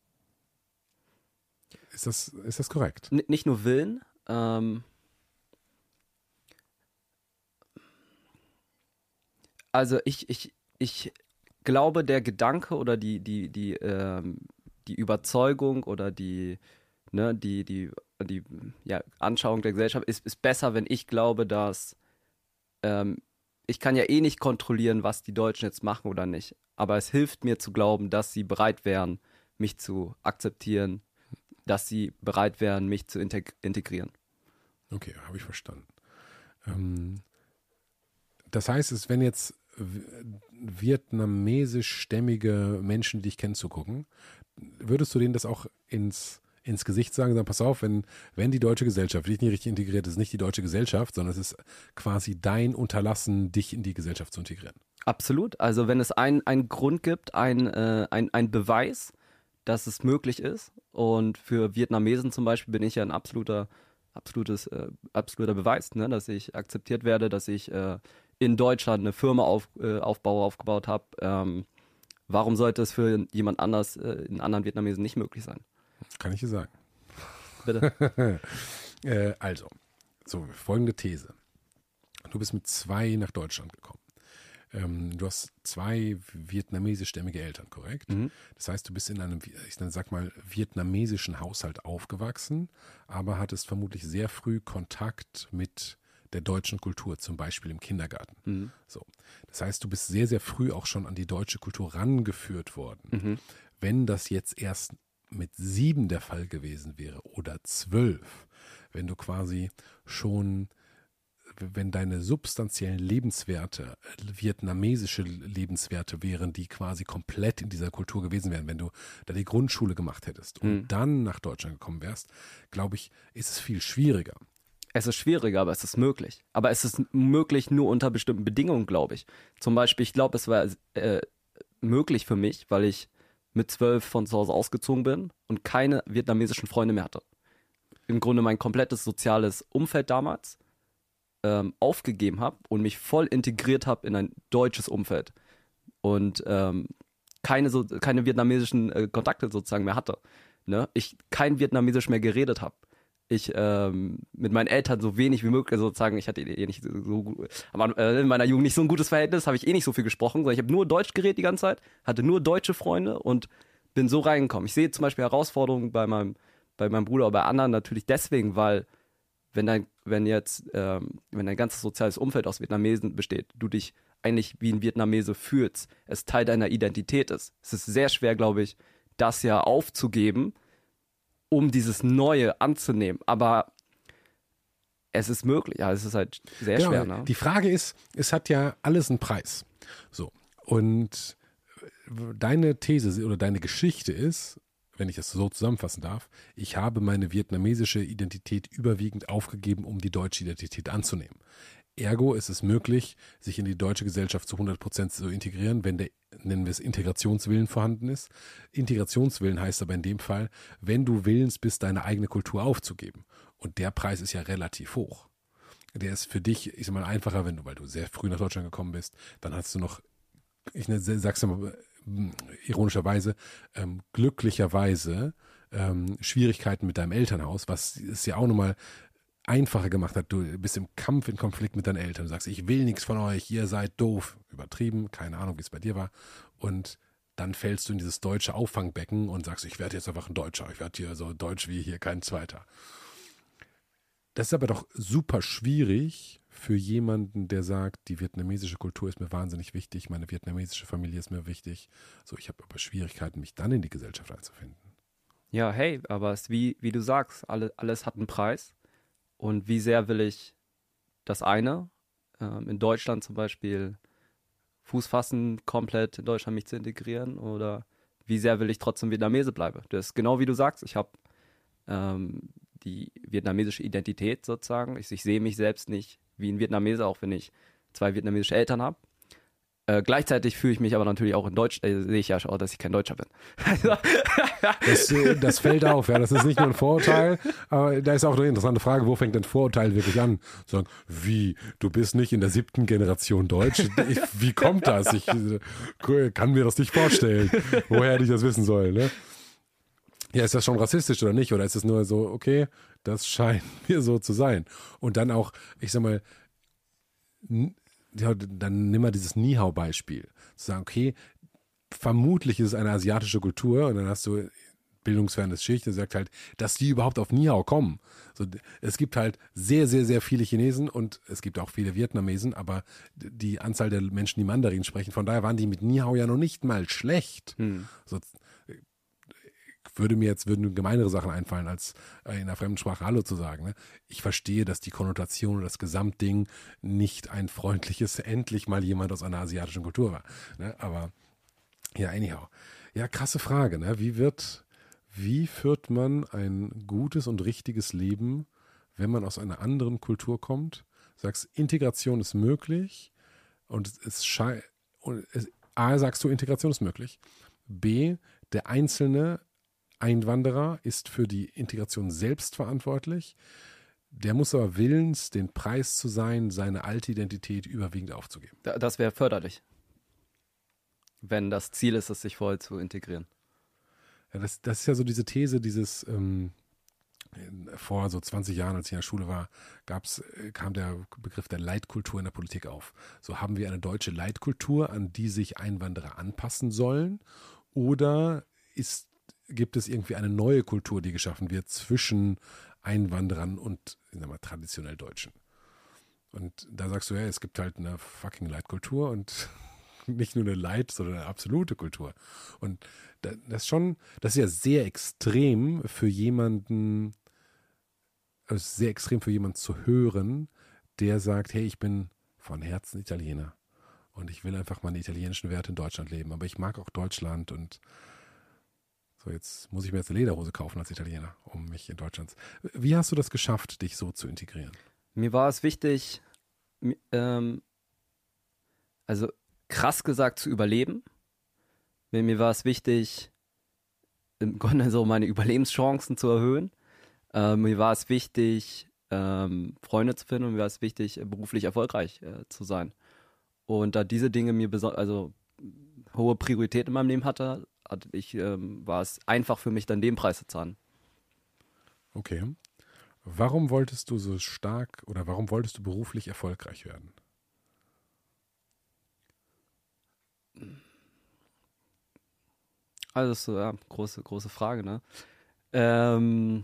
Ist das, ist das korrekt? N nicht nur Willen, ähm, also ich, ich, ich glaube, der Gedanke oder die, die, die, ähm, die Überzeugung oder die, ne, die, die, die ja, Anschauung der Gesellschaft ist, ist besser, wenn ich glaube, dass ähm, ich kann ja eh nicht kontrollieren, was die Deutschen jetzt machen oder nicht. Aber es hilft mir zu glauben, dass sie bereit wären, mich zu akzeptieren, dass sie bereit wären, mich zu integ integrieren. Okay, habe ich verstanden. Ähm, das heißt, es wenn jetzt vietnamesischstämmige Menschen, die dich kennen, zugucken, würdest du denen das auch ins, ins Gesicht sagen, sagen, pass auf, wenn, wenn die deutsche Gesellschaft dich nicht richtig integriert, ist nicht die deutsche Gesellschaft, sondern es ist quasi dein Unterlassen, dich in die Gesellschaft zu integrieren. Absolut. Also wenn es einen Grund gibt, ein, äh, ein, ein Beweis, dass es möglich ist, und für Vietnamesen zum Beispiel bin ich ja ein absoluter, absolutes, äh, absoluter Beweis, ne, dass ich akzeptiert werde, dass ich äh, in Deutschland eine Firma auf, äh, aufbaue, aufgebaut habe. Ähm, warum sollte es für jemand anders, äh, in anderen Vietnamesen nicht möglich sein? Kann ich dir sagen. Bitte. äh, also, so folgende These. Du bist mit zwei nach Deutschland gekommen. Ähm, du hast zwei vietnamesischstämmige Eltern, korrekt? Mhm. Das heißt, du bist in einem, ich sag mal, vietnamesischen Haushalt aufgewachsen, aber hattest vermutlich sehr früh Kontakt mit der deutschen Kultur, zum Beispiel im Kindergarten. Mhm. So. Das heißt, du bist sehr, sehr früh auch schon an die deutsche Kultur rangeführt worden. Mhm. Wenn das jetzt erst mit sieben der Fall gewesen wäre oder zwölf, wenn du quasi schon, wenn deine substanziellen Lebenswerte vietnamesische Lebenswerte wären, die quasi komplett in dieser Kultur gewesen wären, wenn du da die Grundschule gemacht hättest und Mhm. dann nach Deutschland gekommen wärst, glaube ich, ist es viel schwieriger. Es ist schwieriger, aber es ist möglich. Aber es ist möglich nur unter bestimmten Bedingungen, glaube ich. Zum Beispiel, ich glaube, es war äh, möglich für mich, weil ich mit zwölf von zu Hause ausgezogen bin und keine vietnamesischen Freunde mehr hatte. Im Grunde mein komplettes soziales Umfeld damals ähm, aufgegeben habe und mich voll integriert habe in ein deutsches Umfeld. Und ähm, keine, so, keine vietnamesischen äh, Kontakte sozusagen mehr hatte. Ne? Ich kein Vietnamesisch mehr geredet habe. Ich ähm, mit meinen Eltern so wenig wie möglich, also sozusagen, ich hatte eh nicht so, so gut, aber äh, in meiner Jugend nicht so ein gutes Verhältnis, habe ich eh nicht so viel gesprochen, sondern ich habe nur Deutsch geredet die ganze Zeit, hatte nur deutsche Freunde und bin so reingekommen. Ich sehe zum Beispiel Herausforderungen bei meinem, bei meinem Bruder oder bei anderen natürlich deswegen, weil wenn dein, wenn jetzt, ähm, wenn dein ganzes soziales Umfeld aus Vietnamesen besteht, du dich eigentlich wie ein Vietnamese fühlst, es Teil deiner Identität ist. Es ist sehr schwer, glaube ich, das ja aufzugeben, um dieses Neue anzunehmen. Aber es ist möglich. Ja, es ist halt sehr Genau, schwer. Ne? Die Frage ist, es hat ja alles einen Preis. So. Und deine These oder deine Geschichte ist, wenn ich das so zusammenfassen darf, ich habe meine vietnamesische Identität überwiegend aufgegeben, um die deutsche Identität anzunehmen. Ergo ist es möglich, sich in die deutsche Gesellschaft zu hundert Prozent zu integrieren, wenn der, nennen wir es, Integrationswillen vorhanden ist. Integrationswillen heißt aber in dem Fall, wenn du willens bist, deine eigene Kultur aufzugeben. Und der Preis ist ja relativ hoch. Der ist für dich, ich sag mal, einfacher, wenn du, weil du sehr früh nach Deutschland gekommen bist, dann hast du noch, ich sag's mal ironischerweise, ähm, glücklicherweise ähm, Schwierigkeiten mit deinem Elternhaus, was es ja auch nochmal einfacher gemacht hat. Du bist im Kampf, in Konflikt mit deinen Eltern. Du sagst, ich will nichts von euch, ihr seid doof. Übertrieben, keine Ahnung, wie es bei dir war. Und dann fällst du in dieses deutsche Auffangbecken und sagst, ich werde jetzt einfach ein Deutscher. Ich werde hier so deutsch wie hier kein Zweiter. Das ist aber doch super schwierig für jemanden, der sagt, die vietnamesische Kultur ist mir wahnsinnig wichtig, meine vietnamesische Familie ist mir wichtig. So, ich habe aber Schwierigkeiten, mich dann in die Gesellschaft einzufinden. Ja, hey, aber es ist wie, wie du sagst, alle, alles hat einen Preis. Und wie sehr will ich das eine, ähm, in Deutschland zum Beispiel Fuß fassen, komplett in Deutschland mich zu integrieren, oder wie sehr will ich trotzdem Vietnamese bleiben? Das ist genau wie du sagst, ich habe ähm, die vietnamesische Identität sozusagen. Ich, ich sehe mich selbst nicht wie ein Vietnameser, auch wenn ich zwei vietnamesische Eltern habe. Äh, gleichzeitig fühle ich mich aber natürlich auch in Deutsch, äh, sehe ich ja schon, dass ich kein Deutscher bin. das, das fällt auf, ja, das ist nicht nur ein Vorurteil, aber da ist auch eine interessante Frage, wo fängt denn Vorurteil wirklich an? Zu sagen, wie, du bist nicht in der siebten Generation Deutsch? Ich, wie kommt das? Ich äh, kann mir das nicht vorstellen, woher hätte ich das wissen sollen, ne? Ja, ist das schon rassistisch oder nicht? Oder ist es nur so, okay, das scheint mir so zu sein? Und dann auch, ich sag mal, ja, dann nimm mal dieses Ni-Hao-Beispiel. Zu sagen, okay, vermutlich ist es eine asiatische Kultur und dann hast du bildungsfernes Schicht und sagt halt, dass die überhaupt auf Ni-Hao kommen. So, es gibt halt sehr, sehr, sehr viele Chinesen und es gibt auch viele Vietnamesen, aber die Anzahl der Menschen, die Mandarin sprechen, von daher waren die mit Ni-Hao ja noch nicht mal schlecht. Hm. So, würde mir jetzt würden gemeinere Sachen einfallen, als in einer fremden Sprache Hallo zu sagen. Ne? Ich verstehe, dass die Konnotation oder das Gesamtding nicht ein freundliches, endlich mal jemand aus einer asiatischen Kultur war. Ne? Aber ja, anyhow. Ja, krasse Frage. Ne? Wie wird, wie führt man ein gutes und richtiges Leben, wenn man aus einer anderen Kultur kommt? Du sagst, Integration ist möglich und es scheint, A, sagst du, Integration ist möglich. B, der Einzelne Einwanderer ist für die Integration selbst verantwortlich. Der muss aber willens, den Preis zu sein, seine alte Identität überwiegend aufzugeben. Das wäre förderlich, wenn das Ziel ist, es sich voll zu integrieren. Ja, das, das ist ja so diese These, dieses, ähm, Vor so zwanzig Jahren, als ich in der Schule war, gab's, kam der Begriff der Leitkultur in der Politik auf. So, haben wir eine deutsche Leitkultur, an die sich Einwanderer anpassen sollen? Oder ist, gibt es irgendwie eine neue Kultur, die geschaffen wird zwischen Einwanderern und, ich sag mal, traditionell Deutschen? Und da sagst du, ja, es gibt halt eine fucking Leitkultur und nicht nur eine Leit, sondern eine absolute Kultur. Und das ist schon, das ist ja sehr extrem für jemanden, also sehr extrem für jemanden zu hören, der sagt, hey, ich bin von Herzen Italiener und ich will einfach meine italienischen Werte in Deutschland leben, aber ich mag auch Deutschland und so, jetzt muss ich mir jetzt eine Lederhose kaufen als Italiener, um mich in Deutschland. Wie hast du das geschafft, dich so zu integrieren? Mir war es wichtig, ähm, also krass gesagt zu überleben. Mir, mir war es wichtig, im Grunde so meine Überlebenschancen zu erhöhen. Ähm, mir war es wichtig, ähm, Freunde zu finden und mir war es wichtig, beruflich erfolgreich äh, zu sein. Und da diese Dinge mir beso- also hohe Priorität in meinem Leben hatte, hatte ich, ähm, war es einfach für mich, dann den Preis zu zahlen. Okay. Warum wolltest du so stark oder warum wolltest du beruflich erfolgreich werden? Also das ist so, ja, große, große Frage, ne? Ähm,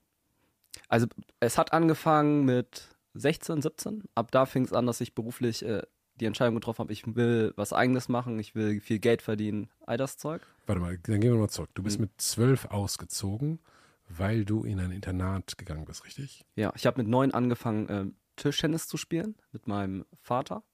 also es hat angefangen mit sechzehn, siebzehn. Ab da fing es an, dass ich beruflich äh, die Entscheidung getroffen habe, ich will was Eigenes machen, ich will viel Geld verdienen, all das Zeug. Warte mal, dann gehen wir mal zurück. Du bist Hm. mit zwölf ausgezogen, weil du in ein Internat gegangen bist, richtig? Ja, ich habe mit neun angefangen, ähm, Tischtennis zu spielen mit meinem Vater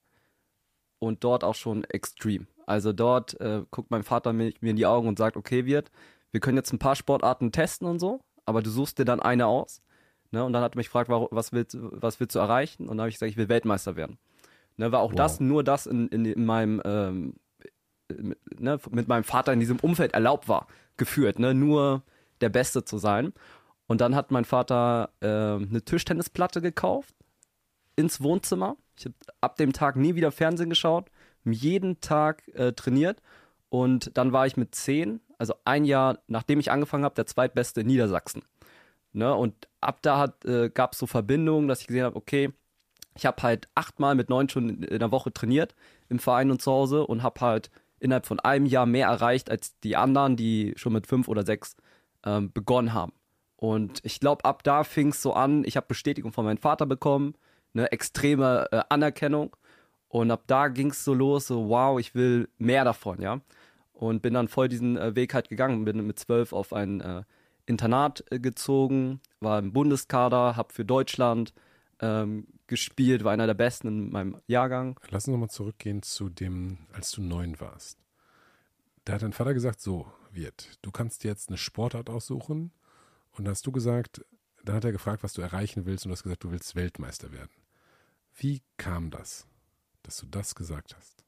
und dort auch schon extrem. Also dort äh, guckt mein Vater mir, mir in die Augen und sagt, okay, Wirt, wir können jetzt ein paar Sportarten testen und so, aber du suchst dir dann eine aus. Ne? Und dann hat er mich gefragt, warum, was, willst, was willst du erreichen? Und dann habe ich gesagt, ich will Weltmeister werden. Ne, war auch Wow. das, nur das in, in, in meinem, ähm, mit, ne, mit meinem Vater in diesem Umfeld erlaubt war, geführt, ne, nur der Beste zu sein. Und dann hat mein Vater äh, eine Tischtennisplatte gekauft, ins Wohnzimmer. Ich habe ab dem Tag nie wieder Fernsehen geschaut, jeden Tag äh, trainiert. Und dann war ich mit zehn, also ein Jahr nachdem ich angefangen habe, der zweitbeste in Niedersachsen. Ne, und ab da äh, gab es so Verbindungen, dass ich gesehen habe, okay, ich habe halt achtmal mit neun Stunden in der Woche trainiert im Verein und zu Hause und habe halt innerhalb von einem Jahr mehr erreicht als die anderen, die schon mit fünf oder sechs ähm, begonnen haben. Und ich glaube, ab da fing es so an, ich habe Bestätigung von meinem Vater bekommen, eine extreme äh, Anerkennung. Und ab da ging es so los, so wow, ich will mehr davon, ja. Und bin dann voll diesen äh, Weg halt gegangen, bin mit zwölf auf ein äh, Internat äh, gezogen, war im Bundeskader, habe für Deutschland ähm, gespielt, war einer der Besten in meinem Jahrgang. Lass uns nochmal zurückgehen zu dem, als du neun warst. Da hat dein Vater gesagt, so, Wirt, du kannst jetzt eine Sportart aussuchen. Und da hast du gesagt, dann hat er gefragt, was du erreichen willst und du hast gesagt, du willst Weltmeister werden. Wie kam das, dass du das gesagt hast?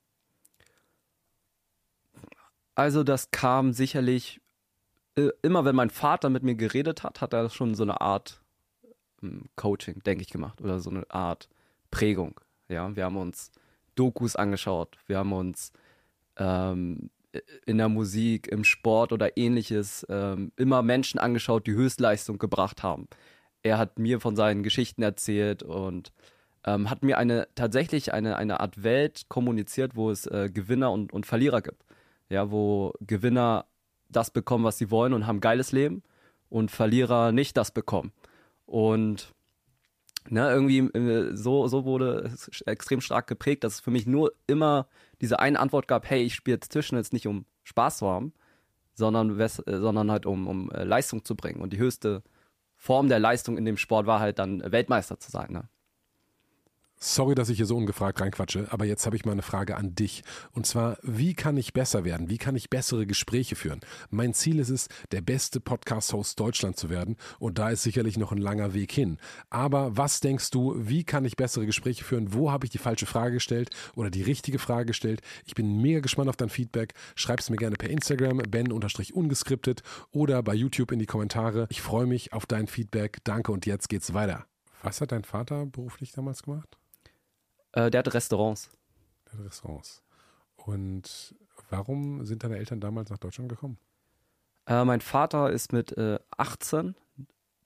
Also das kam sicherlich, äh, immer wenn mein Vater mit mir geredet hat, hat er schon so eine Art Coaching, denke ich, gemacht oder so eine Art Prägung. Ja, wir haben uns Dokus angeschaut, wir haben uns ähm, in der Musik, im Sport oder ähnliches ähm, immer Menschen angeschaut, die Höchstleistung gebracht haben. Er hat mir von seinen Geschichten erzählt und ähm, hat mir eine tatsächlich eine, eine Art Welt kommuniziert, wo es äh, Gewinner und, und Verlierer gibt. Ja, wo Gewinner das bekommen, was sie wollen und haben ein geiles Leben und Verlierer nicht das bekommen. Und ne, irgendwie äh, so, so wurde es extrem stark geprägt, dass es für mich nur immer diese eine Antwort gab, hey, ich spiele jetzt Tischtennis nicht um Spaß zu haben, sondern, wes- äh, sondern halt um, um äh, Leistung zu bringen. Und die höchste Form der Leistung in dem Sport war halt dann Weltmeister zu sein. Ne? Sorry, dass ich hier so ungefragt reinquatsche, aber jetzt habe ich mal eine Frage an dich. Und zwar, wie kann ich besser werden? Wie kann ich bessere Gespräche führen? Mein Ziel ist es, der beste Podcast-Host Deutschland zu werden. Und da ist sicherlich noch ein langer Weg hin. Aber was denkst du, wie kann ich bessere Gespräche führen? Wo habe ich die falsche Frage gestellt oder die richtige Frage gestellt? Ich bin mega gespannt auf dein Feedback. Schreib es mir gerne per Instagram, ben-ungeskriptet oder bei YouTube in die Kommentare. Ich freue mich auf dein Feedback. Danke und jetzt geht's weiter. Was hat dein Vater beruflich damals gemacht? Äh, der hatte Restaurants. Der hat Restaurants. Und warum sind deine Eltern damals nach Deutschland gekommen? Äh, mein Vater ist mit äh, achtzehn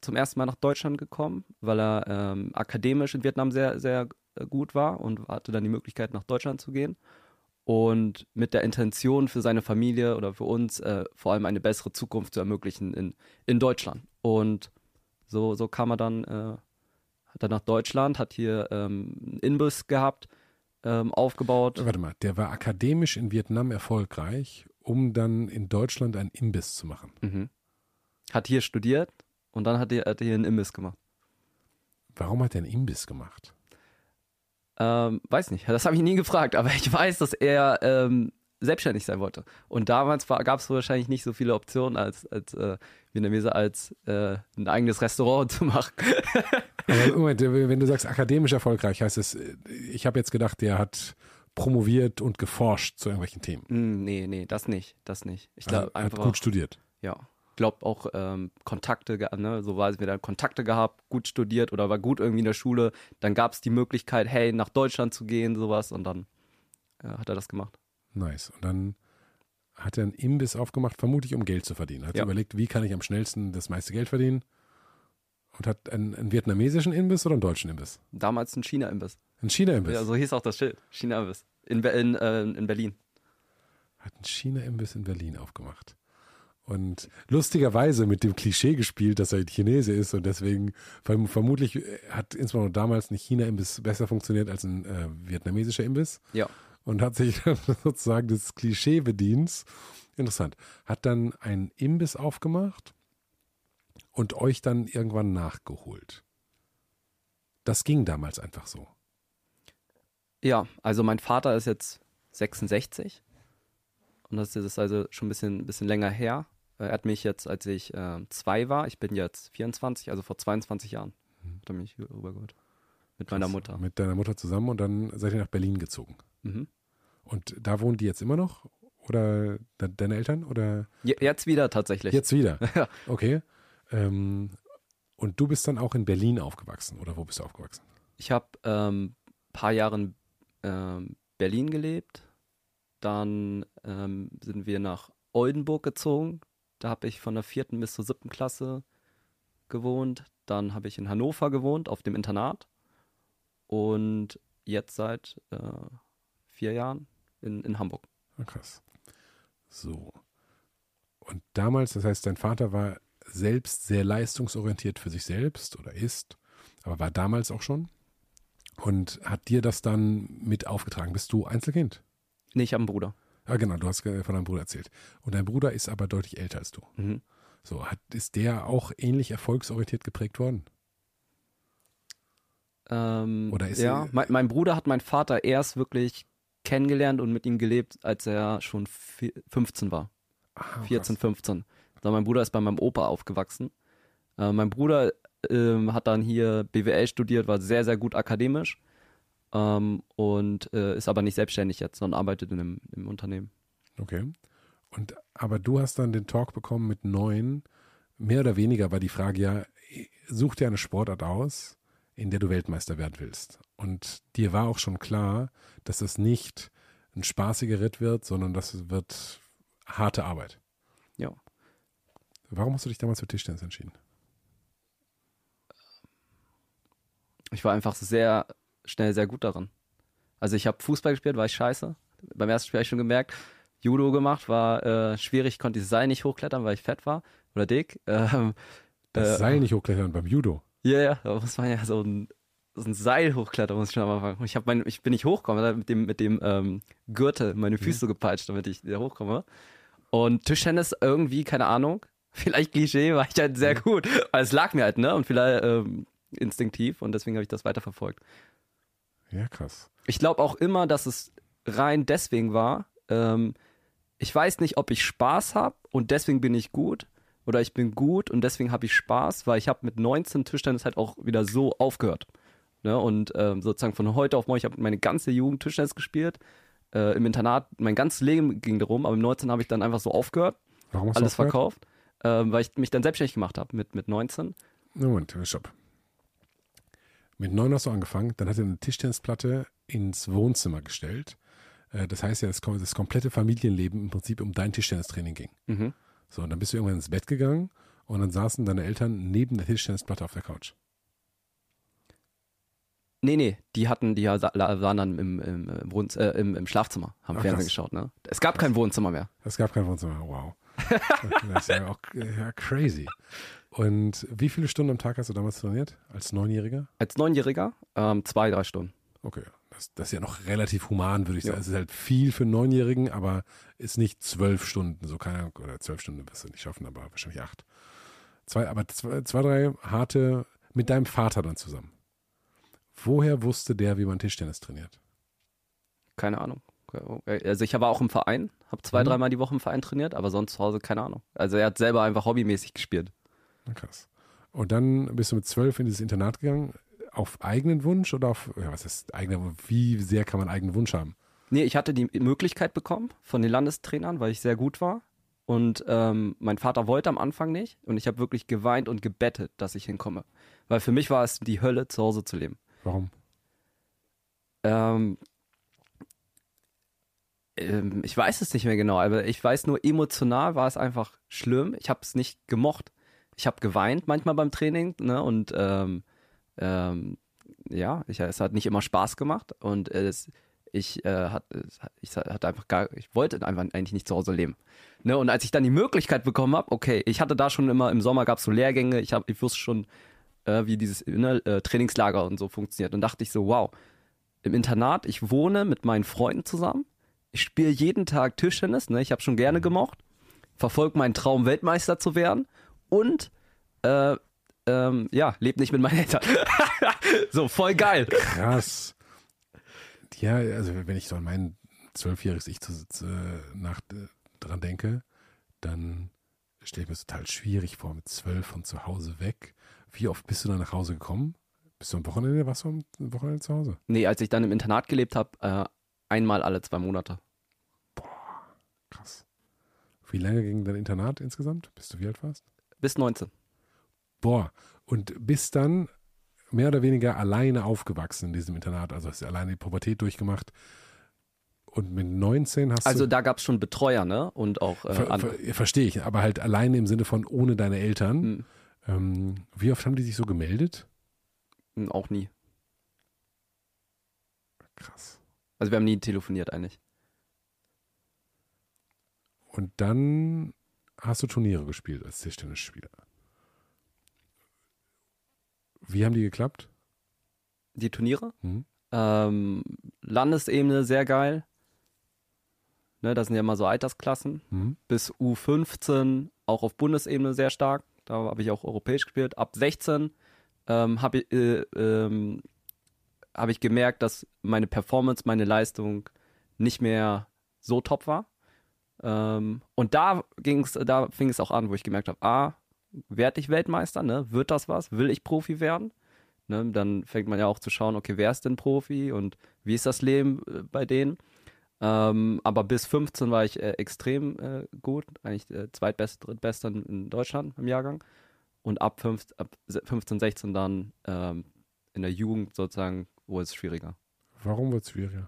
zum ersten Mal nach Deutschland gekommen, weil er ähm, akademisch in Vietnam sehr, sehr äh, gut war und hatte dann die Möglichkeit, nach Deutschland zu gehen. Und mit der Intention für seine Familie oder für uns äh, vor allem eine bessere Zukunft zu ermöglichen in, in Deutschland. Und so, so kam er dann, äh, hat er nach Deutschland, hat hier ähm, einen Inbus gehabt, ähm, aufgebaut. Warte mal, der war akademisch in Vietnam erfolgreich, um dann in Deutschland einen Imbiss zu machen. Mhm. Hat hier studiert und dann hat er, hat er hier einen Imbiss gemacht. Warum hat er einen Imbiss gemacht? Ähm, weiß nicht, das habe ich nie gefragt, aber ich weiß, dass er ähm, selbstständig sein wollte. Und damals gab es wahrscheinlich nicht so viele Optionen, als, als äh, Vietnamese als äh, ein eigenes Restaurant zu machen. Aber Moment, wenn du sagst akademisch erfolgreich, heißt es, ich habe jetzt gedacht, der hat promoviert und geforscht zu irgendwelchen Themen. Mm, nee, nee, das nicht, das nicht. Ich Also, glaube er einfach. hat gut studiert. Ja. Ich glaube auch ähm, Kontakte, ge- ne, so war es, wir dann Kontakte gehabt, gut studiert oder war gut irgendwie in der Schule. Dann gab es die Möglichkeit, hey, nach Deutschland zu gehen, sowas und dann äh, hat er das gemacht. Nice. Und dann hat er einen Imbiss aufgemacht, vermutlich um Geld zu verdienen. Hat Ja. überlegt, wie kann ich am schnellsten das meiste Geld verdienen? Und hat einen, einen vietnamesischen Imbiss oder einen deutschen Imbiss? Damals ein China-Imbiss. Ein China-Imbiss. Ja, so hieß auch das Schild. China-Imbiss. In, Be- in, äh, in Berlin. Hat einen China-Imbiss in Berlin aufgemacht. Und lustigerweise mit dem Klischee gespielt, dass er ein Chinese ist und deswegen verm- vermutlich hat insbesondere damals ein China-Imbiss besser funktioniert als ein äh, vietnamesischer Imbiss Ja. und hat sich dann sozusagen des Klischee bedient. Interessant. Hat dann einen Imbiss aufgemacht und euch dann irgendwann nachgeholt. Das ging damals einfach so. Ja, also mein Vater ist jetzt sechsundsechzig und das ist also schon ein bisschen, bisschen länger her. Er hat mich jetzt, als ich äh, zwei war, ich bin jetzt vierundzwanzig, also vor zweiundzwanzig Jahren, hat er mich rübergeholt. Mit meiner Mutter. Mit deiner Mutter zusammen und dann seid ihr nach Berlin gezogen. Mhm. Und da wohnen die jetzt immer noch? Oder de- deine Eltern? Oder Je- Jetzt wieder tatsächlich. jetzt wieder? Ja. Okay. Ähm, und du bist dann auch in Berlin aufgewachsen? Oder wo bist du aufgewachsen? Ich habe ein ähm, paar Jahre in ähm, Berlin gelebt. Dann ähm, sind wir nach Oldenburg gezogen. Da habe ich von der vierten bis zur siebten Klasse gewohnt. Dann habe ich in Hannover gewohnt, auf dem Internat. Und jetzt seit äh, vier Jahren in, in Hamburg. Ah, krass. So. Und damals, das heißt, dein Vater war selbst sehr leistungsorientiert für sich selbst oder ist, aber war damals auch schon und hat dir das dann mit aufgetragen. Bist du Einzelkind? Nee, ich habe einen Bruder. Ah, genau, du hast von deinem Bruder erzählt. Und dein Bruder ist aber deutlich älter als du. Mhm. So, hat, ist der auch ähnlich erfolgsorientiert geprägt worden? Ähm, Oder ist ja, er- mein, mein Bruder hat meinen Vater erst wirklich kennengelernt und mit ihm gelebt, als er schon vi- fünfzehn war. Ah, vierzehn, krass. fünfzehn. Also mein Bruder ist bei meinem Opa aufgewachsen. Äh, mein Bruder ähm, hat dann hier B W L studiert, war sehr, sehr gut akademisch ähm, und äh, ist aber nicht selbstständig jetzt, sondern arbeitet in einem, im Unternehmen. Okay. Und, aber du hast dann den Talk bekommen mit neun. Mehr oder weniger war die Frage ja, such dir eine Sportart aus, in der du Weltmeister werden willst. Und dir war auch schon klar, dass es nicht ein spaßiger Ritt wird, sondern das wird harte Arbeit. Ja. Warum hast du dich damals für Tischtennis entschieden? Ich war einfach sehr schnell sehr gut darin. Also ich habe Fußball gespielt, war ich scheiße. Beim ersten Spiel habe ich schon gemerkt, Judo gemacht, war äh, schwierig, konnte das Seil nicht hochklettern, weil ich fett war oder dick. Ähm, Das äh, Seil nicht hochklettern beim Judo. Ja, ja, da muss man ja so ein, so ein Seil hochklettern, muss ich schon am Anfang. Und ich, hab mein, ich bin nicht hochgekommen, da mit dem, mit dem ähm, Gürtel meine Füße so gepeitscht, damit ich wieder hochkomme. Und Tischtennis irgendwie, keine Ahnung, vielleicht Klischee, war ich halt sehr gut. Weil es lag mir halt, ne? Und vielleicht ähm, instinktiv und deswegen habe ich das weiterverfolgt. Ja, krass. Ich glaube auch immer, dass es rein deswegen war. Ähm, ich weiß nicht, ob ich Spaß habe und deswegen bin ich gut oder ich bin gut und deswegen habe ich Spaß, weil ich habe mit neunzehn Tischtennis halt auch wieder so aufgehört. Ne? Und ähm, sozusagen von heute auf morgen, ich habe meine ganze Jugend Tischtennis gespielt, äh, im Internat, mein ganzes Leben ging darum, aber mit neunzehn habe ich dann einfach so aufgehört, Warum hast alles du aufgehört? verkauft, äh, weil ich mich dann selbstständig gemacht habe mit, mit neunzehn. Moment, stopp. Mit neun hast du angefangen, dann hat er eine Tischtennisplatte ins Wohnzimmer gestellt. Äh, Das heißt ja, dass das komplette Familienleben im Prinzip um dein Tischtennistraining ging. Mhm. So, und dann bist du irgendwann ins Bett gegangen und dann saßen deine Eltern neben der Tischtennisplatte auf der Couch. Nee, nee, die hatten, die waren dann im, im, im, Wohn- äh, im, im Schlafzimmer, haben Ach, Fernsehen krass. geschaut. Ne? Es gab kein Wohnzimmer mehr. Es gab kein Wohnzimmer, wow. Das ist ja auch ja, crazy. Und wie viele Stunden am Tag hast du damals trainiert, als Neunjähriger? Als Neunjähriger ähm, zwei, drei Stunden. Okay, das, das ist ja noch relativ human, würde ich sagen. Ja. Es ist halt viel für einen Neunjährigen, aber ist nicht zwölf Stunden, so keine Ahnung, oder zwölf Stunden wirst du nicht schaffen, aber wahrscheinlich acht. Zwei, aber zwei, zwei, drei harte mit deinem Vater dann zusammen. Woher wusste der, wie man Tischtennis trainiert? Keine Ahnung. Also ich war auch im Verein, habe zwei, Mhm. dreimal die Woche im Verein trainiert, aber sonst zu Hause keine Ahnung. Also er hat selber einfach hobbymäßig gespielt. Na krass. Und dann bist du mit zwölf in dieses Internat gegangen, auf eigenen Wunsch oder auf, ja, was ist eigener Wunsch? Wie sehr kann man eigenen Wunsch haben? Nee, ich hatte die Möglichkeit bekommen von den Landestrainern, weil ich sehr gut war. Und ähm, mein Vater wollte am Anfang nicht. Und ich habe wirklich geweint und gebettet, dass ich hinkomme. Weil für mich war es die Hölle, zu Hause zu leben. Warum? Ähm, ähm, ich weiß es nicht mehr genau, aber ich weiß nur, emotional war es einfach schlimm. Ich habe es nicht gemocht. Ich habe geweint manchmal beim Training, ne? Und ähm, ähm, ja, ich, es hat nicht immer Spaß gemacht. Und es, ich, äh, hat, ich hatte einfach gar, ich wollte einfach eigentlich nicht zu Hause leben. Ne? Und als ich dann die Möglichkeit bekommen habe, okay, ich hatte da schon immer, im Sommer gab es so Lehrgänge, ich, hab, ich wusste schon, äh, wie dieses ne, äh, Trainingslager und so funktioniert. Und dachte ich so, wow, im Internat, ich wohne mit meinen Freunden zusammen, ich spiele jeden Tag Tischtennis, ne? Ich habe schon gerne gemocht, verfolge meinen Traum, Weltmeister zu werden und äh, ähm, ja, lebe nicht mit meinen Eltern. So, voll geil. Krass. Ja, also wenn ich so an mein zwölfjähriges Ich zu, zu, nach, dran denke, dann stelle ich mir das total schwierig vor, mit zwölf von zu Hause weg. Wie oft bist du dann nach Hause gekommen? Bist du am Wochenende, warst du am Wochenende zu Hause? Nee, als ich dann im Internat gelebt habe, äh, einmal alle zwei Monate. Krass. Wie lange ging dein Internat insgesamt? Bis du wie alt warst? Bis neunzehn. Boah, und bist dann mehr oder weniger alleine aufgewachsen in diesem Internat, also hast du alleine die Pubertät durchgemacht und mit neunzehn hast Also du... da gab es schon Betreuer, ne? Und auch äh, Ver, andere. ver, verstehe ich, aber halt alleine im Sinne von ohne deine Eltern. Hm, Ähm, wie oft haben die sich so gemeldet? hm, auch nie. Krass. Also wir haben nie telefoniert eigentlich. Und dann hast du Turniere gespielt als Tischtennisspieler. Wie haben die geklappt? Die Turniere? Hm? Ähm, Landesebene sehr geil. Ne, das sind ja immer so Altersklassen. Hm? Bis U fünfzehn auch auf Bundesebene sehr stark. Da habe ich auch europäisch gespielt. Ab sechzehn ähm, habe ich, äh, ähm, hab ich gemerkt, dass meine Performance, meine Leistung nicht mehr so top war. Ähm, und da ging's, da fing es auch an, wo ich gemerkt habe, ah, werde ich Weltmeister, ne? Wird das was? Will ich Profi werden? Ne? Dann fängt man ja auch zu schauen, okay, wer ist denn Profi und wie ist das Leben äh, bei denen? Ähm, aber bis fünfzehn war ich äh, extrem äh, gut, eigentlich äh, zweitbester, drittbester in, in Deutschland im Jahrgang. Und ab, fünf, ab fünfzehn, sechzehn dann ähm, in der Jugend sozusagen wurde es schwieriger. Warum wird es schwieriger?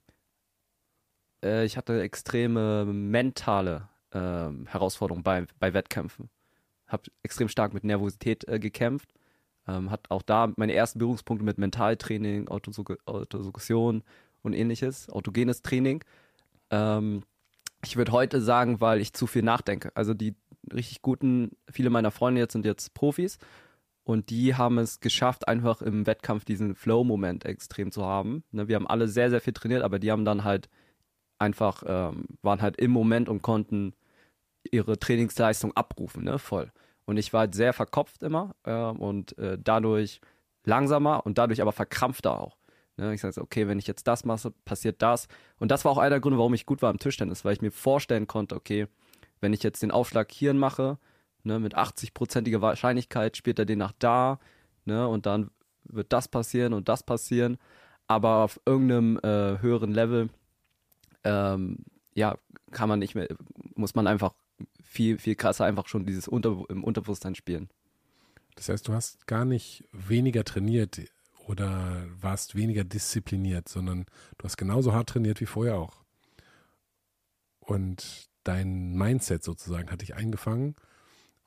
Äh, ich hatte extreme mentale ähm, Herausforderungen bei, bei Wettkämpfen. Habe extrem stark mit Nervosität äh, gekämpft. Ähm, hat auch da meine ersten Berührungspunkte mit Mentaltraining, Autosug- Autosuggestion und ähnliches, autogenes Training. Ähm, ich würde heute sagen, weil ich zu viel nachdenke. Also die richtig guten, viele meiner Freunde jetzt sind jetzt Profis und die haben es geschafft, einfach im Wettkampf diesen Flow-Moment extrem zu haben. Ne, wir haben alle sehr, sehr viel trainiert, aber die haben dann halt einfach, ähm, waren halt im Moment und konnten ihre Trainingsleistung abrufen, ne, voll. Und ich war halt sehr verkopft immer äh, und äh, dadurch langsamer und dadurch aber verkrampfter auch. Ne, ich sage so, okay, wenn ich jetzt das mache, passiert das. Und das war auch einer der Gründe, warum ich gut war im Tischtennis, weil ich mir vorstellen konnte, okay, wenn ich jetzt den Aufschlag hier mache, ne, mit achtzig-prozentiger Wahrscheinlichkeit spielt er den nach da, ne, und dann wird das passieren und das passieren. Aber auf irgendeinem äh, höheren Level, ähm, ja, kann man nicht mehr, muss man einfach viel, viel krasser einfach schon dieses Unter, im Unterbewusstsein spielen. Das heißt, du hast gar nicht weniger trainiert oder warst weniger diszipliniert, sondern du hast genauso hart trainiert wie vorher auch. Und dein Mindset sozusagen hat dich eingefangen und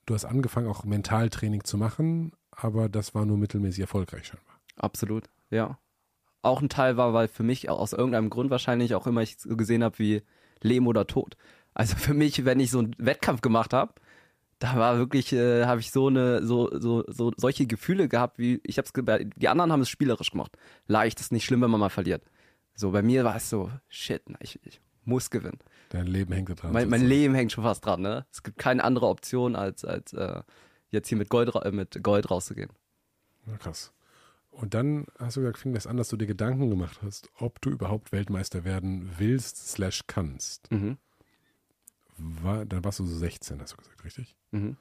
du hast angefangen, auch Mentaltraining zu machen, aber das war nur mittelmäßig erfolgreich scheinbar. Absolut, ja. Auch ein Teil war, weil für mich aus irgendeinem Grund wahrscheinlich auch immer ich so gesehen habe wie Leben oder Tod. Also für mich, wenn ich so einen Wettkampf gemacht habe, da war wirklich, äh, habe ich so eine, so, so, so solche Gefühle gehabt, wie ich habe es, die anderen haben es spielerisch gemacht. Leicht, ist nicht schlimm, wenn man mal verliert. So, bei mir war es so, shit, ich, ich muss gewinnen. Dein Leben hängt da dran. Mein, mein Leben hängt schon fast dran, ne? Es gibt keine andere Option, als, als äh, jetzt hier mit Gold, äh, mit Gold rauszugehen. Na krass. Und dann hast du gesagt, fing das an, dass du dir Gedanken gemacht hast, ob du überhaupt Weltmeister werden willst, slash kannst. Mhm. War, dann warst du so sechzehn, hast du gesagt, richtig? Mhm.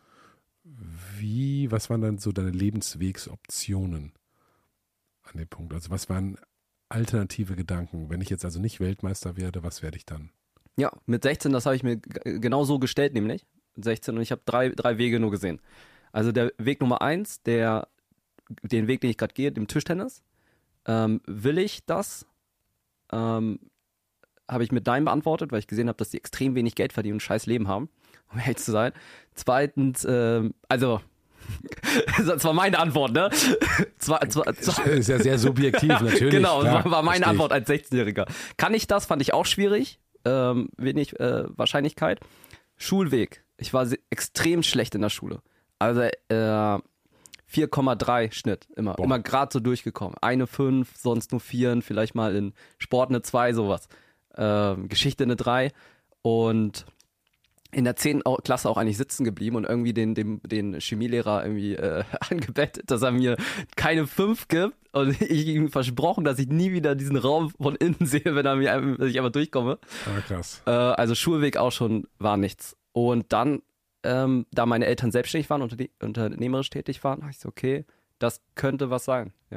Wie, was waren dann so deine Lebenswegsoptionen an dem Punkt? Also was waren alternative Gedanken? Wenn ich jetzt also nicht Weltmeister werde, was werde ich dann? Ja, mit sechzehn, das habe ich mir g- genau so gestellt, nämlich mit sechzehn, und ich habe drei, drei Wege nur gesehen. Also der Weg Nummer eins, der, den Weg, den ich gerade gehe, dem Tischtennis, ähm, will ich das, ähm, habe ich mit Nein beantwortet, weil ich gesehen habe, dass die extrem wenig Geld verdienen und ein scheiß Leben haben, um ehrlich zu sein. Zweitens, ähm, also, das war meine Antwort, ne? Zwei, zwei, zwei, Ist ja sehr subjektiv, natürlich. genau, klar, war, war meine verstehe Antwort als sechzehnjähriger. Kann ich das? Fand ich auch schwierig. Ähm, wenig äh, Wahrscheinlichkeit. Schulweg. Ich war se- extrem schlecht in der Schule. Also äh, vier Komma drei Schnitt. Immer, Boah. immer gerade so durchgekommen. Eine fünf, sonst nur vier, vielleicht mal in Sport eine zwei, sowas. Ähm, Geschichte eine drei. Und in der zehnten Au- Klasse auch eigentlich sitzen geblieben und irgendwie den, den, den Chemielehrer irgendwie äh, angebettet, dass er mir keine fünf gibt und ich ihm versprochen, dass ich nie wieder diesen Raum von innen sehe, wenn er mir ein- dass ich einfach durchkomme. Ah, krass. Äh, also Schulweg auch schon war nichts. Und dann, ähm, da meine Eltern selbstständig waren und unterne- unternehmerisch tätig waren, dachte ich so, okay, das könnte was sein. Ja.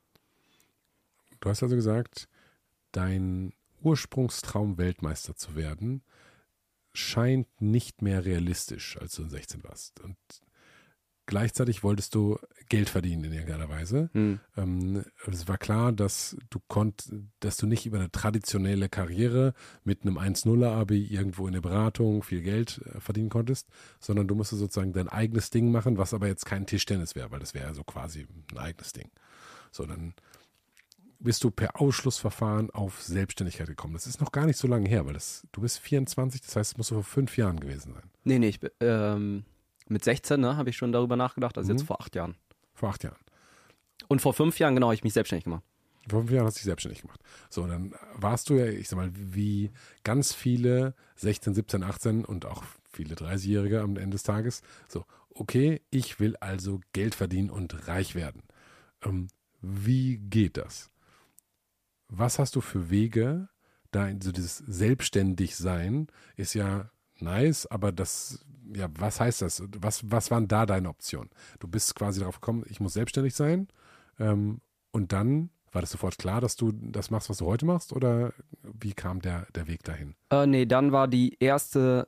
Du hast also gesagt, dein Ursprungstraum, Weltmeister zu werden, scheint nicht mehr realistisch, als du sechzehn warst. Und gleichzeitig wolltest du Geld verdienen in irgendeiner Weise. Hm. Ähm, es war klar, dass du konnt, dass du nicht über eine traditionelle Karriere mit einem eins null Abi irgendwo in der Beratung viel Geld äh, verdienen konntest, sondern du musstest sozusagen dein eigenes Ding machen, was aber jetzt kein Tischtennis wäre, weil das wäre ja so quasi ein eigenes Ding. So, dann bist du per Ausschlussverfahren auf Selbstständigkeit gekommen. Das ist noch gar nicht so lange her, weil das, du bist vierundzwanzig, das heißt, es muss so vor fünf Jahren gewesen sein. Nee, nee, ich, bin, ähm, mit sechzehn ne, habe ich schon darüber nachgedacht, also Mhm. jetzt vor acht Jahren. Vor acht Jahren. Und vor fünf Jahren, genau, habe ich mich selbstständig gemacht. Vor fünf Jahren hast du dich selbstständig gemacht. So, und dann warst du ja, ich sag mal, wie ganz viele sechzehn, siebzehn, achtzehn und auch viele dreißigjährige am Ende des Tages. So, okay, ich will also Geld verdienen und reich werden. Ähm, wie geht das? Was hast du für Wege? Da so dieses Selbstständigsein ist ja nice, aber das, ja, was heißt das? Was, was waren da deine Optionen? Du bist quasi darauf gekommen, ich muss selbstständig sein, ähm, und dann war das sofort klar, dass du das machst, was du heute machst, oder wie kam der, der Weg dahin? Äh, nee, dann war die erste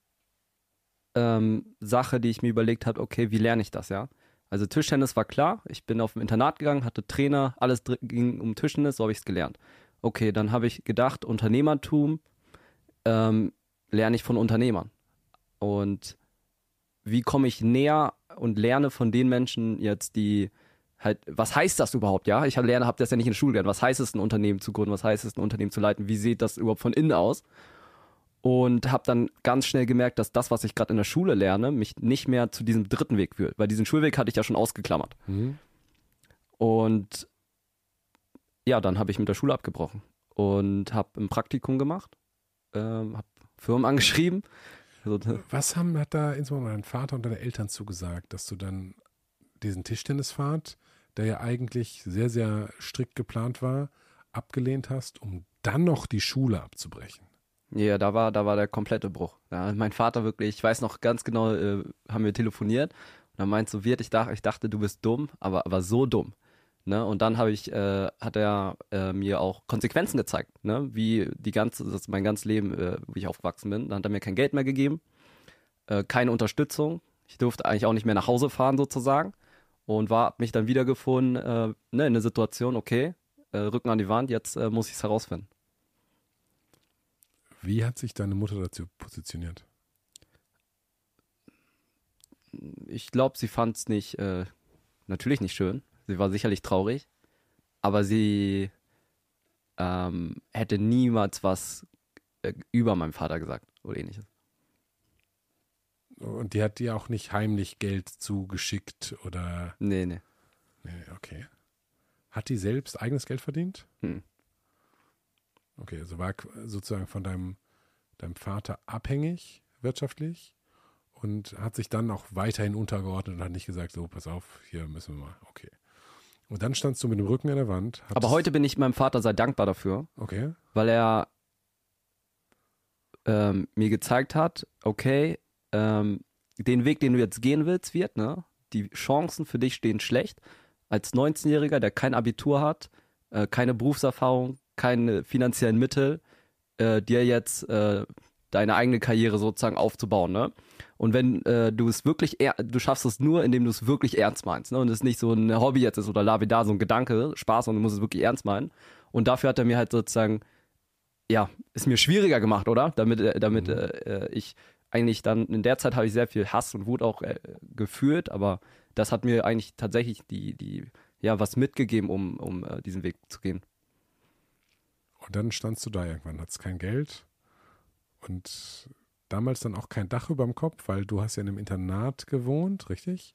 ähm, Sache, die ich mir überlegt habe, okay, wie lerne ich das, ja? Also Tischtennis war klar, ich bin auf ein Internat gegangen, hatte Trainer, alles dr- ging um Tischtennis, so habe ich es gelernt. Okay, dann habe ich gedacht, Unternehmertum ähm, lerne ich von Unternehmern. Und wie komme ich näher und lerne von den Menschen jetzt, die halt, was heißt das überhaupt, ja? Ich lerne, habe das ja nicht in der Schule gelernt. Was heißt es, ein Unternehmen zu gründen? Was heißt es, ein Unternehmen zu leiten? Wie sieht das überhaupt von innen aus? Und habe dann ganz schnell gemerkt, dass das, was ich gerade in der Schule lerne, mich nicht mehr zu diesem dritten Weg führt. Weil diesen Schulweg hatte ich ja schon ausgeklammert. Mhm. Und ja, dann habe ich mit der Schule abgebrochen und habe ein Praktikum gemacht, ähm, habe Firmen angeschrieben. Also, Was haben, hat da insbesondere dein Vater und deine Eltern zugesagt, dass du dann diesen Tischtennisfahrt, der ja eigentlich sehr, sehr strikt geplant war, abgelehnt hast, um dann noch die Schule abzubrechen? ja, da war, da war der komplette Bruch. Ja, mein Vater wirklich, ich weiß noch ganz genau, äh, haben wir telefoniert und er meint so, Wirt, ich dachte, ich dachte, du bist dumm, aber, aber so dumm. Ne? Und dann habe ich, äh, hat er äh, mir auch Konsequenzen gezeigt, ne? Wie die ganze, das ist mein ganzes Leben, äh, wie ich aufgewachsen bin. Dann hat er mir kein Geld mehr gegeben, äh, keine Unterstützung. Ich durfte eigentlich auch nicht mehr nach Hause fahren sozusagen und war, hab mich dann wiedergefunden, äh, ne, in einer Situation, okay, äh, Rücken an die Wand, jetzt äh, muss ich es herausfinden. Wie hat sich deine Mutter dazu positioniert? ich glaube, sie fand es nicht, äh, natürlich nicht schön. Sie war sicherlich traurig, aber sie ähm, hätte niemals was äh, über meinem Vater gesagt oder ähnliches. Und die hat dir auch nicht heimlich Geld zugeschickt oder? Nee, nee. Nee, okay. Hat die selbst eigenes Geld verdient? Hm. Okay, also war sozusagen von deinem, deinem Vater abhängig wirtschaftlich und hat sich dann auch weiterhin untergeordnet und hat nicht gesagt, so, pass auf, hier müssen wir mal, okay. Und dann standst du mit dem Rücken an der Wand. Aber heute bin ich meinem Vater sehr dankbar dafür, okay. weil er ähm, mir gezeigt hat, okay, ähm, den Weg, den du jetzt gehen willst, wird, ne? Die Chancen für dich stehen schlecht. Als neunzehnjähriger, der kein Abitur hat, äh, keine Berufserfahrung, keine finanziellen Mittel, äh, dir jetzt äh, deine eigene Karriere sozusagen aufzubauen, ne? Und wenn äh, du es wirklich, er- du schaffst es nur, indem du es wirklich ernst meinst, ne? Und es nicht so ein Hobby jetzt ist oder Lavida, so ein Gedanke, Spaß, und du musst es wirklich ernst meinen. Und dafür hat er mir halt sozusagen, ja, ist mir schwieriger gemacht, oder? Damit, äh, damit Mhm. äh, ich eigentlich dann, in der Zeit habe ich sehr viel Hass und Wut auch äh, gefühlt, aber das hat mir eigentlich tatsächlich die, die, ja, was mitgegeben, um, um äh, diesen Weg zu gehen. Und dann standst du da irgendwann, hattest kein Geld und damals dann auch kein Dach über dem Kopf, weil du hast ja in einem Internat gewohnt, richtig?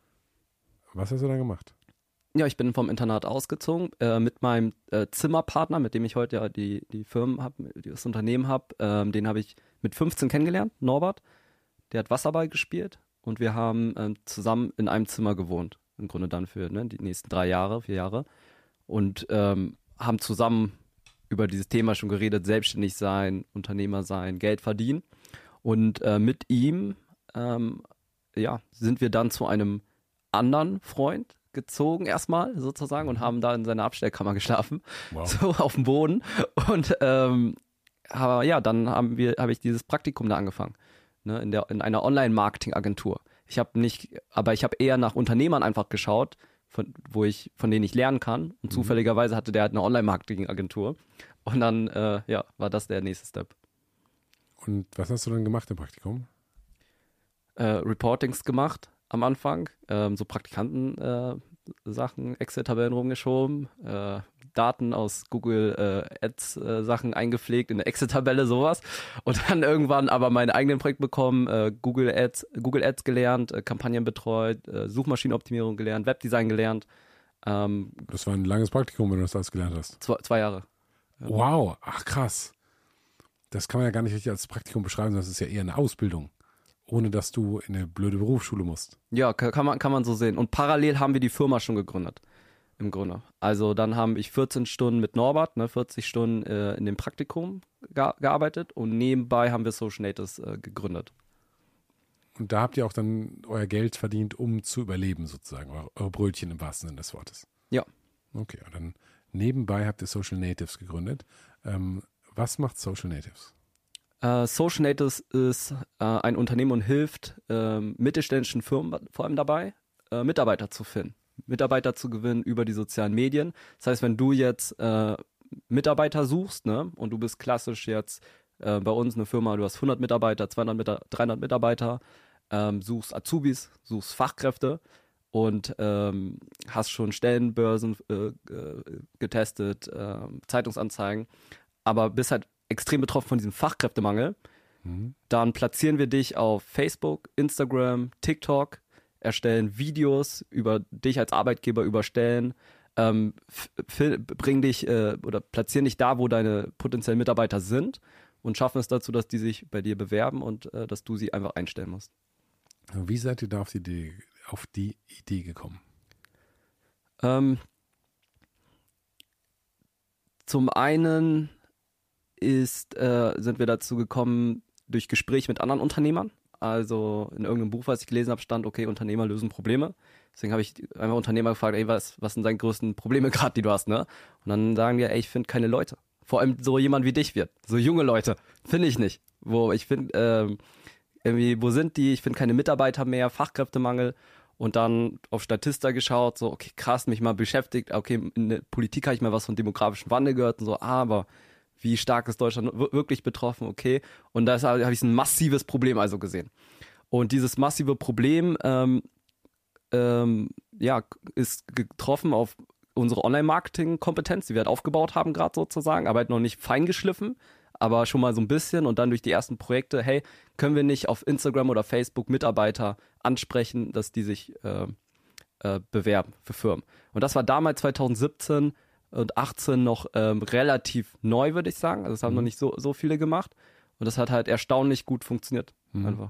Was hast du dann gemacht? Ja, ich bin vom Internat ausgezogen, äh, mit meinem äh, Zimmerpartner, mit dem ich heute ja die, die Firmen habe, das Unternehmen habe. Ähm, den habe ich mit fünfzehn kennengelernt, Norbert. Der hat Wasserball gespielt und wir haben ähm, zusammen in einem Zimmer gewohnt. Im Grunde dann für ne, die nächsten drei Jahre, vier Jahre. Und ähm, haben zusammen über dieses Thema schon geredet, selbstständig sein, Unternehmer sein, Geld verdienen. Und äh, mit ihm ähm, ja, sind wir dann zu einem anderen Freund gezogen erstmal sozusagen und haben da in seiner Abstellkammer geschlafen, Wow. so auf dem Boden. Und ähm, aber ja, dann haben wir, habe ich dieses Praktikum da angefangen, ne, in der in einer Online-Marketing-Agentur. Ich habe nicht, aber ich habe eher nach Unternehmern einfach geschaut, von wo ich, von denen ich lernen kann. Und Mhm. zufälligerweise hatte der halt eine Online-Marketing-Agentur. Und dann, äh, ja, war das der nächste Step. Und was hast du dann gemacht im Praktikum? Äh, Reportings gemacht am Anfang, ähm, so Praktikanten äh, Sachen, Excel-Tabellen rumgeschoben, äh, Daten aus Google äh, Ads äh, Sachen eingepflegt in eine Excel-Tabelle, sowas. Und dann irgendwann aber mein eigenes Projekt bekommen, äh, Google Ads, Google Ads gelernt, äh, Kampagnen betreut, äh, Suchmaschinenoptimierung gelernt, Webdesign gelernt. Ähm, Das war ein langes Praktikum, wenn du das alles gelernt hast. zwei, zwei Jahre. Wow, ach krass. Das kann man ja gar nicht richtig als Praktikum beschreiben, das ist ja eher eine Ausbildung, ohne dass du in eine blöde Berufsschule musst. Ja, ka- kann man, kann man so sehen. Und parallel haben wir die Firma schon gegründet, im Grunde. Also dann habe ich vierzehn Stunden mit Norbert, ne, vierzig Stunden äh, in dem Praktikum ge- gearbeitet und nebenbei haben wir Social Natives äh, gegründet. Und da habt ihr auch dann euer Geld verdient, um zu überleben sozusagen, eure, eure Brötchen im wahrsten Sinne des Wortes. Ja. Okay, und dann nebenbei habt ihr Social Natives gegründet. Ähm, was macht Social Natives? Äh, Social Natives ist äh, ein Unternehmen und hilft ähm, mittelständischen Firmen vor allem dabei, äh, Mitarbeiter zu finden, Mitarbeiter zu gewinnen über die sozialen Medien. Das heißt, wenn du jetzt äh, Mitarbeiter suchst, ne, und du bist klassisch jetzt äh, bei uns eine Firma, du hast hundert Mitarbeiter, zweihundert, Mita- dreihundert Mitarbeiter, ähm, suchst Azubis, suchst Fachkräfte und ähm, hast schon Stellenbörsen äh, äh, getestet, äh, Zeitungsanzeigen, aber bist halt extrem betroffen von diesem Fachkräftemangel, Mhm. dann platzieren wir dich auf Facebook, Instagram, TikTok, erstellen Videos über dich als Arbeitgeber über Stellen, ähm, f- fil- bringen dich äh, oder platzieren dich da, wo deine potenziellen Mitarbeiter sind und schaffen es dazu, dass die sich bei dir bewerben und äh, dass du sie einfach einstellen musst. Wie seid ihr da auf die Idee, auf die Idee gekommen? Ähm, zum einen ist, äh, sind wir dazu gekommen durch Gespräche mit anderen Unternehmern. Also in irgendeinem Buch, was ich gelesen habe, stand, okay, Unternehmer lösen Probleme. Deswegen habe ich einfach Unternehmer gefragt, ey, was, was sind deine größten Probleme gerade, die du hast, ne? Und dann sagen die, ey, ich finde keine Leute. Vor allem so jemand wie dich wird. So junge Leute. Finde ich nicht. Wo ich finde, ähm, irgendwie, wo sind die? Ich finde keine Mitarbeiter mehr, Fachkräftemangel. Und dann auf Statista geschaut, so, okay, krass, mich mal beschäftigt. Okay, in der Politik habe ich mal was von demografischen Wandel gehört und so, ah, aber wie stark ist Deutschland wir- wirklich betroffen, okay. Und da habe ich ein massives Problem also gesehen. Und dieses massive Problem ähm, ähm, ja, ist getroffen auf unsere Online-Marketing-Kompetenz, die wir halt aufgebaut haben gerade sozusagen, aber halt noch nicht feingeschliffen, aber schon mal so ein bisschen und dann durch die ersten Projekte, hey, können wir nicht auf Instagram oder Facebook Mitarbeiter ansprechen, dass die sich äh, äh, bewerben für Firmen. Und das war damals zwanzig siebzehn und achtzehn noch ähm, relativ neu, würde ich sagen. Also das haben mhm. noch nicht so, so viele gemacht und das hat halt erstaunlich gut funktioniert. Mhm. Einfach.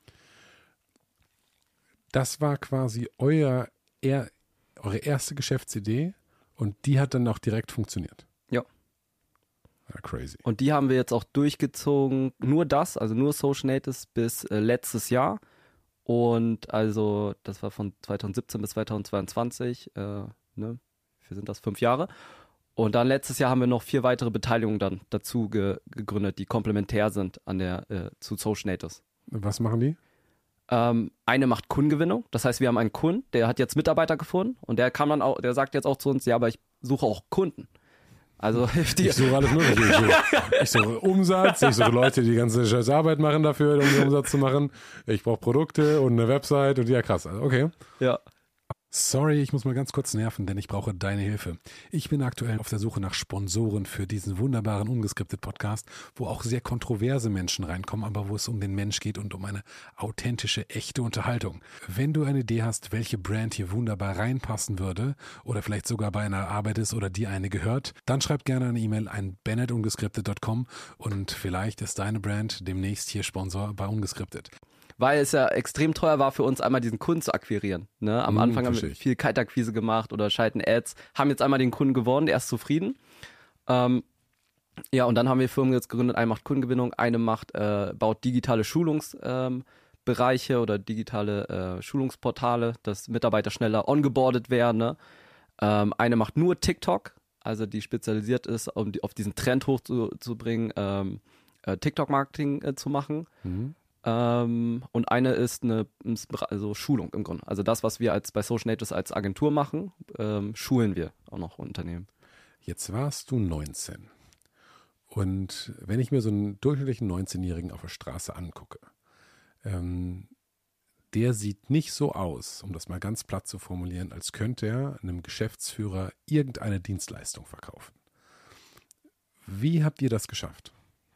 Das war quasi euer, er, eure erste Geschäftsidee und die hat dann auch direkt funktioniert. Ja. Ja, crazy. Und die haben wir jetzt auch durchgezogen, nur das, also nur Social Natives bis äh, letztes Jahr. Und also das war von zwanzig siebzehn bis zwanzig zweiundzwanzig, äh, ne, wir sind das fünf Jahre. Und dann letztes Jahr haben wir noch vier weitere Beteiligungen dann dazu ge- gegründet, die komplementär sind an der äh, zu Social Natives. Was machen die? Ähm, eine macht Kundengewinnung, das heißt, wir haben einen Kunden, der hat jetzt Mitarbeiter gefunden und der kann dann auch, der sagt jetzt auch zu uns, ja, aber ich suche auch Kunden. Also hilft dir. Ich suche alles mögliche. Ich suche, ich suche Umsatz, ich suche Leute, die die ganze scheiß Arbeit machen dafür, um den Umsatz zu machen. Ich brauche Produkte und eine Website und ja, krass. Also, okay. Ja. Sorry, ich muss mal ganz kurz nerven, denn ich brauche deine Hilfe. Ich bin aktuell auf der Suche nach Sponsoren für diesen wunderbaren Ungeskriptet-Podcast, wo auch sehr kontroverse Menschen reinkommen, aber wo es um den Mensch geht und um eine authentische, echte Unterhaltung. Wenn du eine Idee hast, welche Brand hier wunderbar reinpassen würde oder vielleicht sogar bei einer Arbeit ist oder dir eine gehört, dann schreib gerne eine E-Mail an ben at ungeskriptet punkt com und vielleicht ist deine Brand demnächst hier Sponsor bei Ungeskriptet. Weil es ja extrem teuer war für uns, einmal diesen Kunden zu akquirieren. Ne? Am Hm, Anfang haben verstehe wir ich. viel Kaltakquise gemacht oder schalten Ads, haben jetzt einmal den Kunden gewonnen, der ist zufrieden. Ähm, ja, und dann haben wir Firmen jetzt gegründet, eine macht Kundengewinnung, eine macht, äh, baut digitale Schulungsbereiche ähm, oder digitale äh, Schulungsportale, dass Mitarbeiter schneller ongeboardet werden. Ne? Ähm, eine macht nur TikTok, also die spezialisiert ist, um die, auf diesen Trend hochzubringen, ähm, äh, TikTok-Marketing äh, zu machen. Mhm. Ähm, und eine ist eine also Schulung im Grunde. Also das, was wir als bei Social Natives als Agentur machen, ähm, schulen wir auch noch Unternehmen. Jetzt warst du neunzehn. Und wenn ich mir so einen durchschnittlichen neunzehnjährigen auf der Straße angucke, ähm, der sieht nicht so aus, um das mal ganz platt zu formulieren, als könnte er einem Geschäftsführer irgendeine Dienstleistung verkaufen. Wie habt ihr das geschafft?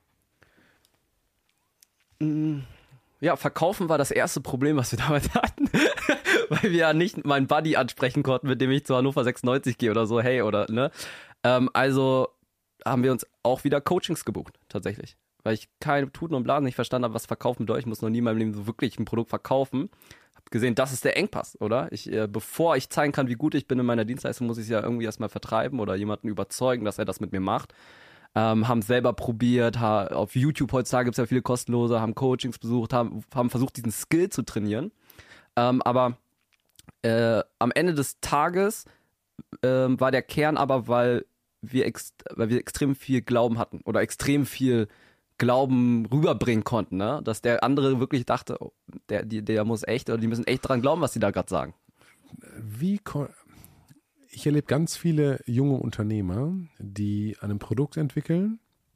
Ja, verkaufen war das erste Problem, was wir damals hatten, weil wir ja nicht meinen Buddy ansprechen konnten, mit dem ich zu Hannover sechsundneunzig gehe oder so, hey, oder, ne? Ähm, also haben wir uns auch wieder Coachings gebucht, tatsächlich. Weil ich keine Tuten und Blasen nicht verstanden habe, was verkaufen bedeutet. Ich muss noch nie in meinem Leben so wirklich ein Produkt verkaufen. Hab gesehen, das ist der Engpass, oder? Ich, äh, bevor ich zeigen kann, wie gut ich bin in meiner Dienstleistung, muss ich es ja irgendwie erstmal vertreiben oder jemanden überzeugen, dass er das mit mir macht. Ähm, haben selber probiert, ha, auf YouTube heutzutage gibt es ja viele kostenlose, haben Coachings besucht, haben, haben versucht, diesen Skill zu trainieren. Ähm, aber äh, am Ende des Tages äh, war der Kern aber, weil wir, ext- weil wir extrem viel Glauben hatten oder extrem viel Glauben rüberbringen konnten, ne? Dass der andere wirklich dachte, oh, der, die, der muss echt oder die müssen echt dran glauben, was die da gerade sagen. Wie ko- Ich erlebe ganz viele junge Unternehmer, die an einem Produkt entwickeln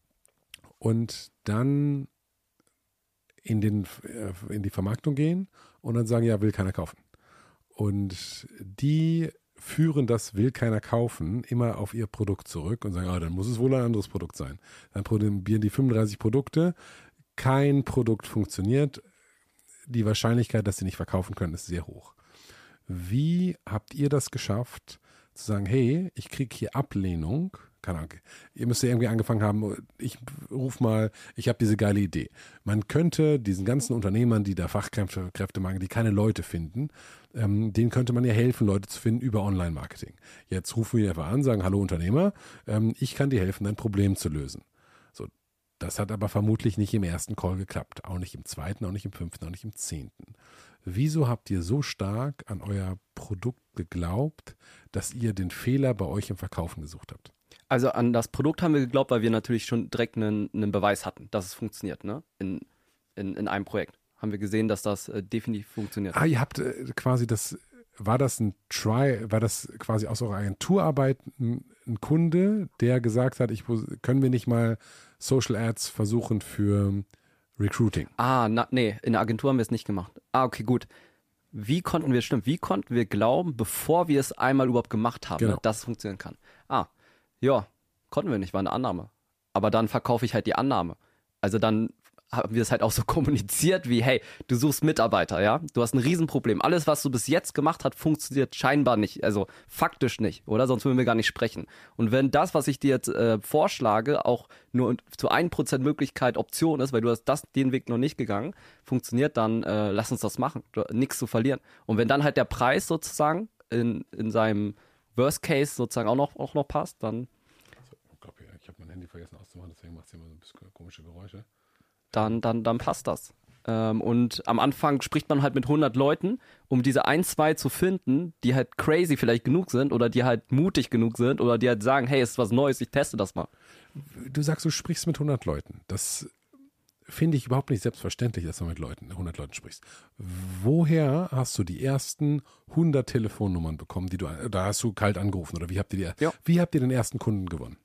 und dann in, den, in die Vermarktung gehen und dann sagen, ja, will keiner kaufen. Und die führen das will keiner kaufen immer auf ihr Produkt zurück und sagen, ah, dann muss es wohl ein anderes Produkt sein. Dann probieren die fünfunddreißig Produkte, kein Produkt funktioniert, die Wahrscheinlichkeit, dass sie nicht verkaufen können, ist sehr hoch. Wie habt ihr das geschafft, zu sagen, hey, ich kriege hier Ablehnung, keine Ahnung, ihr müsst ja irgendwie angefangen haben, ich ruf mal, ich habe diese geile Idee. Man könnte diesen ganzen Unternehmern, die da Fachkräfte Kräfte mangel, die keine Leute finden, ähm, denen könnte man ja helfen, Leute zu finden über Online-Marketing. Jetzt rufen wir einfach an, sagen, hallo Unternehmer, ähm, ich kann dir helfen, dein Problem zu lösen. So, das hat aber vermutlich nicht im ersten Call geklappt, auch nicht im zweiten, auch nicht im fünften, auch nicht im zehnten. Wieso habt ihr so stark an euer Produkt geglaubt, dass ihr den Fehler bei euch im Verkaufen gesucht habt? Also an das Produkt haben wir geglaubt, weil wir natürlich schon direkt einen, einen Beweis hatten, dass es funktioniert, ne? In, in, in einem Projekt haben wir gesehen, dass das äh, definitiv funktioniert. Ah, ihr habt äh, quasi das, war das ein Try, war das quasi aus eurer Agenturarbeit ein, ein Kunde, der gesagt hat, ich, können wir nicht mal Social Ads versuchen für Recruiting. Ah, na, nee, in der Agentur haben wir es nicht gemacht. Ah, okay, gut. Wie konnten wir, stimmt, wie konnten wir glauben, bevor wir es einmal überhaupt gemacht haben, Genau. ne, dass es funktionieren kann? Ah, ja, konnten wir nicht, war eine Annahme. Aber dann verkaufe ich halt die Annahme. Also dann haben wir es halt auch so kommuniziert wie, hey, du suchst Mitarbeiter, ja? Du hast ein Riesenproblem. Alles, was du bis jetzt gemacht hast, funktioniert scheinbar nicht, also faktisch nicht, oder? Sonst würden wir gar nicht sprechen. Und wenn das, was ich dir jetzt äh, vorschlage, auch nur zu ein Prozent Möglichkeit Option ist, weil du hast das, den Weg noch nicht gegangen, funktioniert, dann äh, lass uns das machen. Du, nichts zu verlieren. Und wenn dann halt der Preis sozusagen in, in seinem Worst Case sozusagen auch noch, auch noch passt, dann Ich habe mein Handy vergessen auszumachen, deswegen macht es immer so ein bisschen komische Geräusche. Dann, dann, dann passt das. Ähm, und am Anfang spricht man halt mit hundert Leuten, um diese ein, zwei zu finden, die halt crazy vielleicht genug sind oder die halt mutig genug sind oder die halt sagen, hey, es ist was Neues, ich teste das mal. Du sagst, du sprichst mit hundert Leuten. Das finde ich überhaupt nicht selbstverständlich, dass du mit Leuten, hundert Leuten sprichst. Woher hast du die ersten hundert Telefonnummern bekommen, die du, da hast du kalt angerufen oder wie habt ihr die, Ja. wie habt ihr den ersten Kunden gewonnen?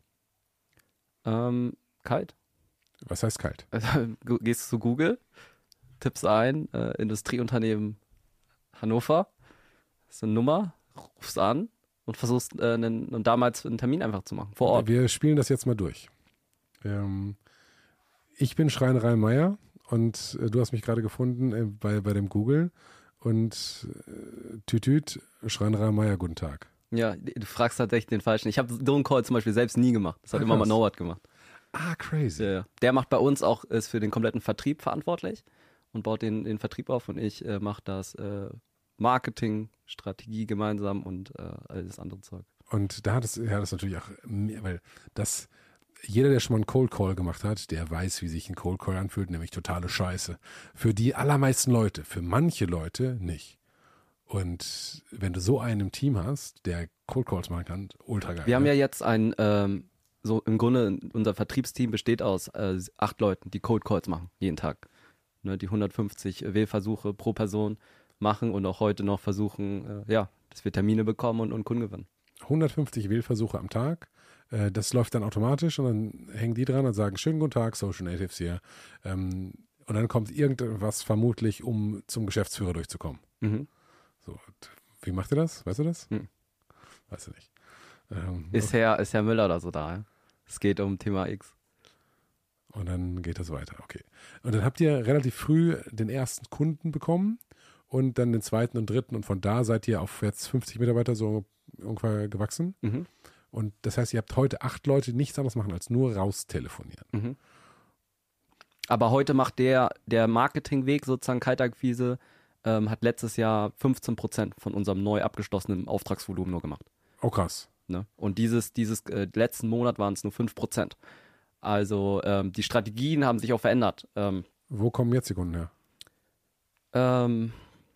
Ähm, kalt. Was heißt kalt? Du gehst zu Google, tippst ein, äh, Industrieunternehmen Hannover, das ist eine Nummer, rufst an und versuchst äh, einen, und damals einen Termin einfach zu machen, vor Ort. Wir spielen das jetzt mal durch. Ähm, ich bin Schreinerei Meier und äh, du hast mich gerade gefunden äh, bei, bei dem Google und äh, Tütüt, Schreinerei Meier, guten Tag. Ja, du fragst tatsächlich den Falschen. Ich habe so einen Call zum Beispiel selbst nie gemacht. Das hat Ah, immer mal krass. Norbert gemacht. Ah, crazy. Der, der macht bei uns auch, ist für den kompletten Vertrieb verantwortlich und baut den, den Vertrieb auf und ich äh, mache das äh, Marketing, Strategie gemeinsam und äh, all das andere Zeug. Und da hat es, ja, das ist natürlich auch mehr, weil das, jeder, der schon mal einen Cold Call gemacht hat, der weiß, wie sich ein Cold Call anfühlt, nämlich totale Scheiße. Für die allermeisten Leute, für manche Leute nicht. Und wenn du so einen im Team hast, der Cold Calls machen kann, ultra geil. Wir haben ne? ja jetzt ein, ähm, so im Grunde, unser Vertriebsteam besteht aus äh, acht Leuten, die Cold Calls machen, jeden Tag. Ne, die hundertfünfzig Wählversuche pro Person machen und auch heute noch versuchen, äh, ja, dass wir Termine bekommen und, und Kunden gewinnen. hundertfünfzig Wählversuche am Tag. Äh, das läuft dann automatisch und dann hängen die dran und sagen, schönen guten Tag, Social Natives hier. Ähm, und dann kommt irgendwas vermutlich, um zum Geschäftsführer durchzukommen. Mhm. So, und wie macht ihr das? Weißt du das? Hm. Weißt du nicht. Ähm, Ist Herr, ist Herr Müller oder so da, ja? Es geht um Thema X. Und dann geht das weiter, okay. Und dann habt ihr relativ früh den ersten Kunden bekommen und dann den zweiten und dritten und von da seid ihr auf jetzt fünfzig Mitarbeiter so ungefähr gewachsen. Mhm. Und das heißt, ihr habt heute acht Leute, die nichts anderes machen, als nur raus telefonieren. Mhm. Aber heute macht der, der Marketingweg sozusagen Kaltakquise, ähm, hat letztes Jahr fünfzehn Prozent von unserem neu abgeschlossenen Auftragsvolumen nur gemacht. Oh krass. Ne? Und dieses, dieses äh, letzten Monat waren es nur fünf Prozent. Also ähm, die Strategien haben sich auch verändert. Ähm, Wo kommen jetzt die Kunden her? ähm,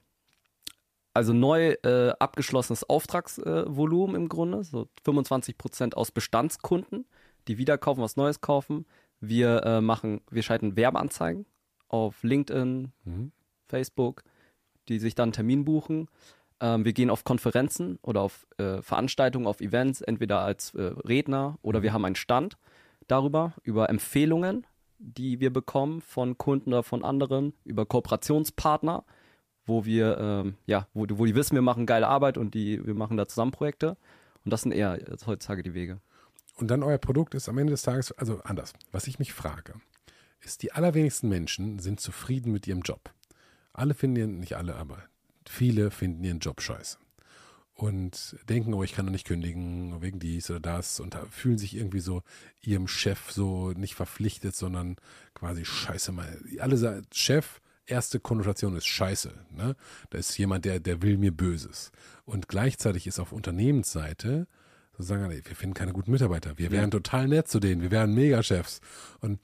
also neu äh, abgeschlossenes Auftragsvolumen äh, im Grunde, so fünfundzwanzig Prozent aus Bestandskunden, die wieder kaufen, was Neues kaufen. Wir äh, machen, wir schalten Werbeanzeigen auf LinkedIn, Mhm. Facebook, die sich dann einen Termin buchen. Ähm, wir gehen auf Konferenzen oder auf äh, Veranstaltungen, auf Events, entweder als äh, Redner oder wir haben einen Stand darüber, über Empfehlungen, die wir bekommen von Kunden oder von anderen, über Kooperationspartner, wo wir, ähm, ja, wo, wo die wissen, wir machen geile Arbeit und die, wir machen da zusammen Projekte. Und das sind eher jetzt heutzutage die Wege. Und dann euer Produkt ist am Ende des Tages, also anders. Was ich mich frage, ist, die allerwenigsten Menschen sind zufrieden mit ihrem Job. Alle finden ihren, nicht alle, aber viele finden ihren Job scheiße. Und denken, oh, ich kann doch nicht kündigen, wegen dies oder das. Und da fühlen sich irgendwie so ihrem Chef so nicht verpflichtet, sondern quasi scheiße mal. Alle sagen, Chef, erste Konnotation ist scheiße. Ne? Da ist jemand, der, der will mir Böses. Und gleichzeitig ist auf Unternehmensseite sozusagen, wir finden keine guten Mitarbeiter. Wir wären total nett zu denen. Wir wären Megachefs. Und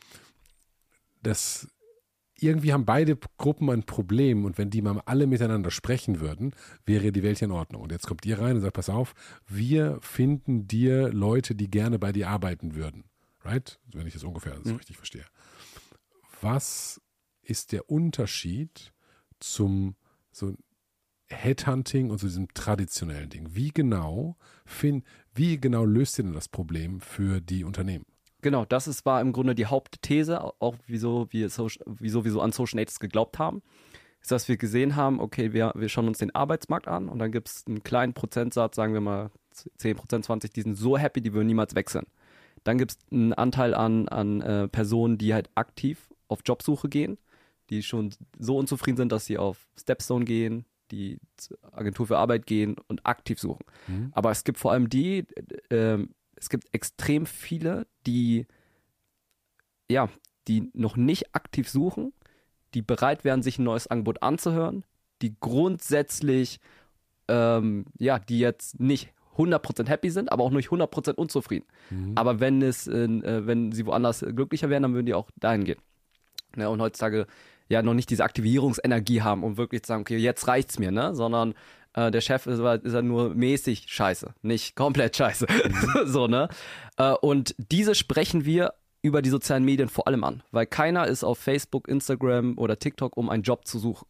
das irgendwie haben beide Gruppen ein Problem und wenn die mal alle miteinander sprechen würden, wäre die Welt in Ordnung. Und jetzt kommt ihr rein und sagt, pass auf, wir finden dir Leute, die gerne bei dir arbeiten würden. Right? Wenn ich das ungefähr so Mhm. richtig verstehe. Was ist der Unterschied zum so Headhunting und zu diesem traditionellen Ding? Wie genau, find, wie genau löst ihr denn das Problem für die Unternehmen? Genau, das ist, war im Grunde die Hauptthese, auch wieso wir, so, wieso wir so an Social Natives geglaubt haben, ist, dass wir gesehen haben, okay, wir, wir schauen uns den Arbeitsmarkt an und dann gibt es einen kleinen Prozentsatz, sagen wir mal zehn Prozent, zwanzig, die sind so happy, die würden niemals wechseln. Dann gibt es einen Anteil an, an äh, Personen, die halt aktiv auf Jobsuche gehen, die schon so unzufrieden sind, dass sie auf Stepstone gehen, die zur Agentur für Arbeit gehen und aktiv suchen. Mhm. Aber es gibt vor allem die, äh, äh, es gibt extrem viele, die, ja, die noch nicht aktiv suchen, die bereit wären, sich ein neues Angebot anzuhören, die grundsätzlich, ähm, ja, die jetzt nicht hundert Prozent happy sind, aber auch nicht hundert Prozent unzufrieden. Mhm. Aber wenn es, äh, wenn sie woanders glücklicher wären, dann würden die auch dahin gehen. Ja, und heutzutage ja noch nicht diese Aktivierungsenergie haben, um wirklich zu sagen, okay, jetzt reicht's mir, ne? Sondern äh, der Chef ist, ist ja nur mäßig scheiße, nicht komplett scheiße. Mhm. So, ne? Äh, und diese sprechen wir über die sozialen Medien vor allem an, weil keiner ist auf Facebook, Instagram oder TikTok, um einen Job zu suchen.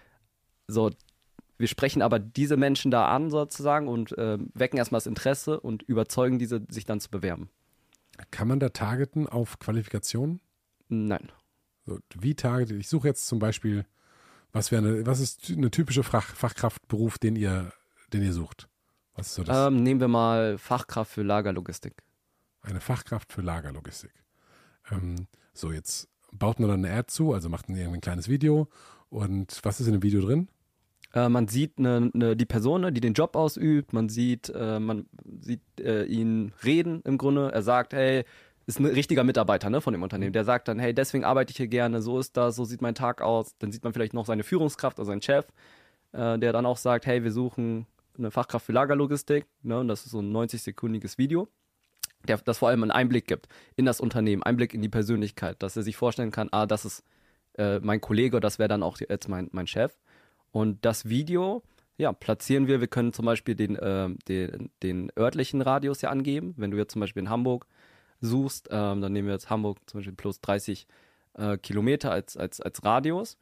So, wir sprechen aber diese Menschen da an sozusagen und äh, wecken erstmal das Interesse und überzeugen diese, sich dann zu bewerben. Kann man da targeten auf Qualifikationen? Nein. So, wie targetet? Ich suche jetzt zum Beispiel, was wäre eine, was ist eine typische Fach, Fachkraftberuf, den ihr, den ihr sucht? Was ist so das? Ähm, nehmen wir mal Fachkraft für Lagerlogistik. Eine Fachkraft für Lagerlogistik. Ähm, so, jetzt baut man dann eine Ad zu, also macht man irgendwie ein kleines Video. Und was ist in dem Video drin? Äh, man sieht eine, eine, die Person, die den Job ausübt, man sieht, äh, man sieht äh, ihn reden im Grunde. Er sagt, hey, ist ein richtiger Mitarbeiter, ne, von dem Unternehmen. Der sagt dann, hey, deswegen arbeite ich hier gerne, so ist das, so sieht mein Tag aus. Dann sieht man vielleicht noch seine Führungskraft, also seinen Chef, äh, der dann auch sagt, hey, wir suchen eine Fachkraft für Lagerlogistik, ne, und das ist so ein neunzig-sekündiges Video, der das vor allem einen Einblick gibt in das Unternehmen, Einblick in die Persönlichkeit, dass er sich vorstellen kann, ah, das ist äh, mein Kollege, das wäre dann auch jetzt mein, mein Chef. Und das Video, ja, platzieren wir, wir können zum Beispiel den, äh, den, den örtlichen Radius ja angeben, wenn du jetzt zum Beispiel in Hamburg suchst, ähm, dann nehmen wir jetzt Hamburg zum Beispiel plus dreißig äh, Kilometer als, als, als Radius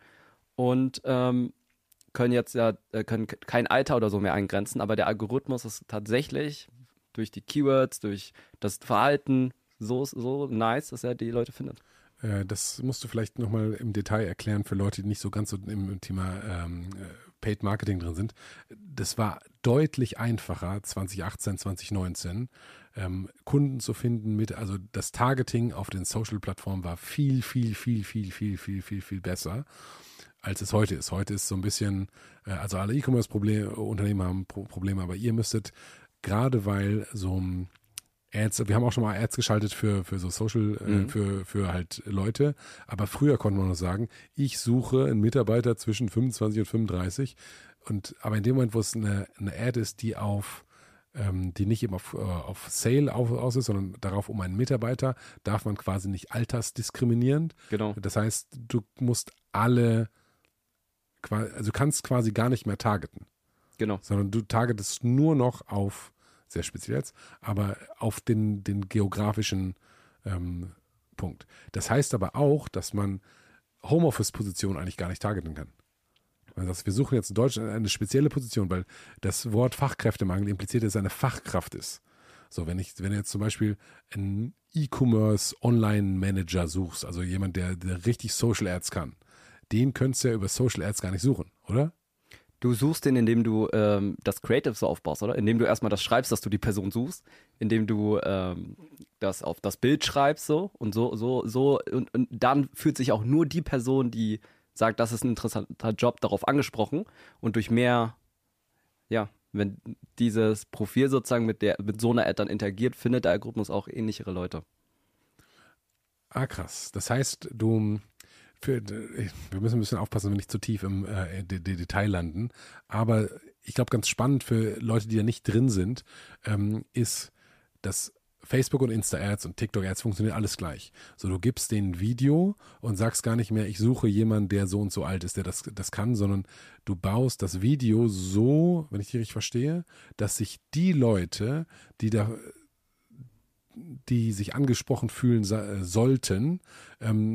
und ähm, können jetzt ja äh, können kein Alter oder so mehr eingrenzen, aber der Algorithmus ist tatsächlich durch die Keywords, durch das Verhalten so, so nice, dass er die Leute findet. Äh, das musst du vielleicht nochmal im Detail erklären für Leute, die nicht so ganz so im Thema ähm, Paid Marketing drin sind. Das war deutlich einfacher zwanzig achtzehn, zwanzig neunzehn ähm, Kunden zu finden mit, also das Targeting auf den Social-Plattformen war viel, viel, viel, viel, viel, viel, viel, viel besser, als es heute ist. Heute ist so ein bisschen, äh, also alle E-Commerce-Unternehmen haben Pro- Probleme, aber ihr müsstet, gerade weil so Ads, wir haben auch schon mal Ads geschaltet für, für so Social, mhm. äh, für, für halt Leute, aber früher konnte man noch sagen, ich suche einen Mitarbeiter zwischen fünfundzwanzig und fünfunddreißig und aber in dem Moment, wo es eine, eine Ad ist, die auf ähm, die nicht eben auf, äh, auf Sale auf, aus ist, sondern darauf um einen Mitarbeiter, darf man quasi nicht altersdiskriminierend. Genau. Das heißt, du musst alle, also du kannst quasi gar nicht mehr targeten. Genau. Sondern du targetest nur noch auf, sehr speziell jetzt, aber auf den, den geografischen ähm, Punkt. Das heißt aber auch, dass man Homeoffice-Positionen eigentlich gar nicht targeten kann. Also wir suchen jetzt in Deutschland eine spezielle Position, weil das Wort Fachkräftemangel impliziert, dass es eine Fachkraft ist. So, wenn ich, wenn du jetzt zum Beispiel einen E-Commerce-Online-Manager suchst, also jemand, der, der richtig Social Ads kann, den könntest du ja über Social Ads gar nicht suchen, oder? Du suchst den, indem du ähm, das Creative so aufbaust, oder? Indem du erstmal das schreibst, dass du die Person suchst, indem du ähm, das auf das Bild schreibst, so und so, so, so und, und dann fühlt sich auch nur die Person, die sagt, das ist ein interessanter Job, darauf angesprochen und durch mehr, ja, wenn dieses Profil sozusagen mit der mit so einer Ad dann interagiert, findet der Algorithmus auch ähnlichere Leute. Ah, krass. Das heißt, du Für, wir müssen ein bisschen aufpassen, wenn wir nicht zu tief im äh, D- D- Detail landen. Aber ich glaube, ganz spannend für Leute, die da nicht drin sind, ähm, ist, dass Facebook und Insta-Ads und TikTok-Ads funktionieren alles gleich. So, du gibst denen ein Video und sagst gar nicht mehr, ich suche jemanden, der so und so alt ist, der das, das kann, sondern du baust das Video so, wenn ich dich richtig verstehe, dass sich die Leute, die da die sich angesprochen fühlen sa- sollten, ähm,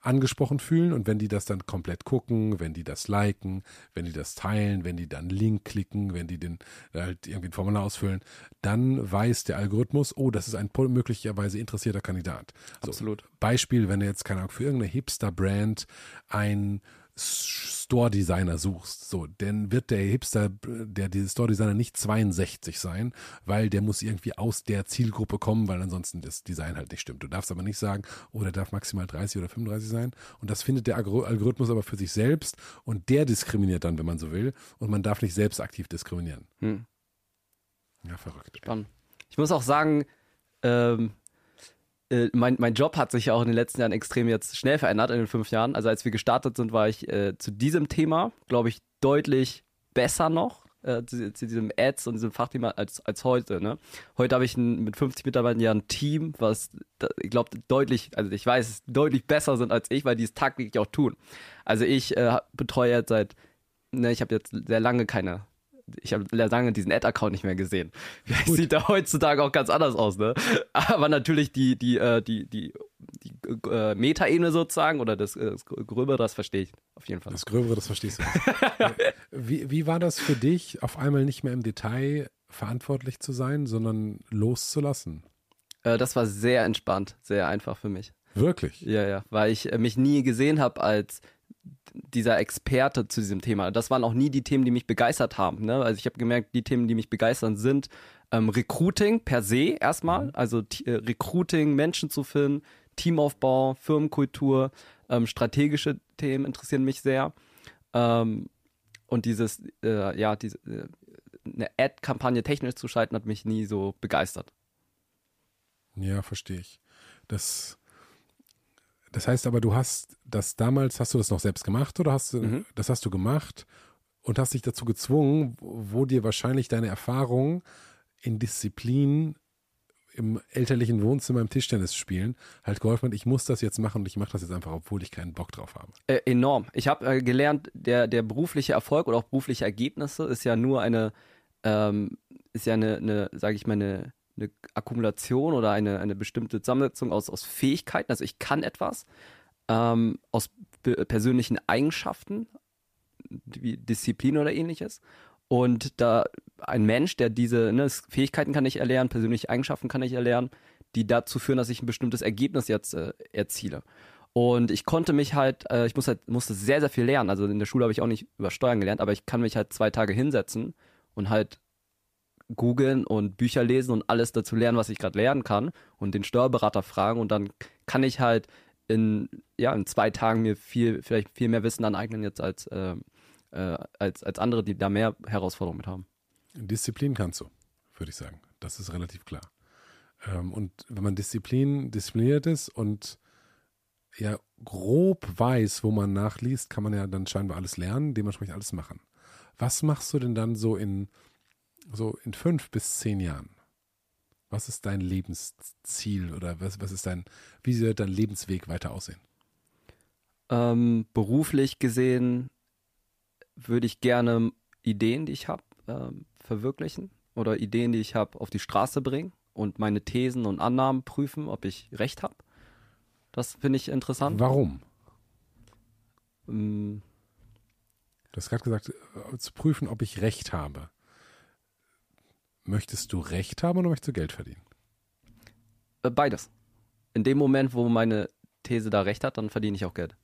angesprochen fühlen und wenn die das dann komplett gucken, wenn die das liken, wenn die das teilen, wenn die dann Link klicken, wenn die den halt irgendwie ein Formular ausfüllen, dann weiß der Algorithmus, oh, das ist ein möglicherweise interessierter Kandidat. Also, Absolut. Beispiel, wenn du jetzt, keine Ahnung, für irgendeine Hipster-Brand ein Store-Designer suchst, so, dann wird der Hipster, der diese Store-Designer nicht zweiundsechzig sein, weil der muss irgendwie aus der Zielgruppe kommen, weil ansonsten das Design halt nicht stimmt. Du darfst aber nicht sagen, oh, der darf maximal dreißig oder fünfunddreißig sein und das findet der Algorithmus aber für sich selbst und der diskriminiert dann, wenn man so will und man darf nicht selbst aktiv diskriminieren. Hm. Ja, verrückt. Spannend. Ich muss auch sagen, ähm, Mein, mein Job hat sich ja auch in den letzten Jahren extrem jetzt schnell verändert, in den fünf Jahren. Also als wir gestartet sind, war ich äh, zu diesem Thema, glaube ich, deutlich besser noch, äh, zu, zu diesem Ads und diesem Fachthema als, als heute. Ne? Heute habe ich ein, mit fünfzig Mitarbeitern ja ein Team, was, da, ich glaube, deutlich, also ich weiß, deutlich besser sind als ich, weil die es tagtäglich auch tun. Also ich äh, betreue jetzt seit, ne, ich habe jetzt sehr lange keine Ich habe lange diesen Ad-Account nicht mehr gesehen. Vielleicht Gut. Sieht der heutzutage auch ganz anders aus, ne? Aber natürlich die, die, äh, die, die, die äh, Meta-Ebene sozusagen oder das, äh, das Gröbere, das verstehe ich auf jeden Fall. Das Gröbere, das verstehst du. wie, wie war das für dich, auf einmal nicht mehr im Detail verantwortlich zu sein, sondern loszulassen? Äh, das war sehr entspannt, sehr einfach für mich. Wirklich? Ja, ja, weil ich äh, mich nie gesehen habe als dieser Experte zu diesem Thema. Das waren auch nie die Themen, die mich begeistert haben. Ne? Also ich habe gemerkt, die Themen, die mich begeistern, sind ähm, Recruiting per se erstmal. Mhm. Also t- äh, Recruiting, Menschen zu finden, Teamaufbau, Firmenkultur, ähm, strategische Themen interessieren mich sehr. Ähm, und dieses, äh, ja, diese, äh, eine Ad-Kampagne technisch zu schalten, hat mich nie so begeistert. Ja, verstehe ich. Das Das heißt aber, du hast das damals, hast du das noch selbst gemacht oder hast du, mhm. das hast du gemacht und hast dich dazu gezwungen, wo dir wahrscheinlich deine Erfahrung in Disziplin im elterlichen Wohnzimmer im Tischtennis spielen halt geholfen hat, ich muss das jetzt machen und ich mache das jetzt einfach, obwohl ich keinen Bock drauf habe. Äh, enorm. Ich habe äh, gelernt, der, der berufliche Erfolg oder auch berufliche Ergebnisse ist ja nur eine, ähm, ist ja eine, eine sage ich mal, eine eine Akkumulation oder eine, eine bestimmte Zusammensetzung aus, aus Fähigkeiten, also ich kann etwas, ähm, aus be- persönlichen Eigenschaften, wie Disziplin oder ähnliches. Und da ein Mensch, der diese ne, Fähigkeiten kann ich erlernen, persönliche Eigenschaften kann ich erlernen, die dazu führen, dass ich ein bestimmtes Ergebnis jetzt äh, erziele. Und ich konnte mich halt, äh, ich muss halt, musste sehr, sehr viel lernen. Also in der Schule habe ich auch nicht über Steuern gelernt, aber ich kann mich halt zwei Tage hinsetzen und halt googeln und Bücher lesen und alles dazu lernen, was ich gerade lernen kann und den Steuerberater fragen und dann kann ich halt in, ja, in zwei Tagen mir viel, vielleicht viel mehr Wissen aneignen jetzt als, äh, äh, als, als andere, die da mehr Herausforderungen mit haben. Disziplin kannst du, würde ich sagen. Das ist relativ klar. Ähm, und wenn man Disziplin, diszipliniert ist und ja grob weiß, wo man nachliest, kann man ja dann scheinbar alles lernen, dementsprechend alles machen. Was machst du denn dann so in So in fünf bis zehn Jahren, was ist dein Lebensziel oder was, was ist dein, wie soll dein Lebensweg weiter aussehen? Ähm, beruflich gesehen würde ich gerne Ideen, die ich habe, ähm, verwirklichen oder Ideen, die ich habe, auf die Straße bringen und meine Thesen und Annahmen prüfen, ob ich recht habe. Das finde ich interessant. Warum? Ähm, du hast gerade gesagt, zu prüfen, ob ich recht habe. Möchtest du Recht haben oder möchtest du Geld verdienen? Beides. In dem Moment, wo meine These da recht hat, dann verdiene ich auch Geld.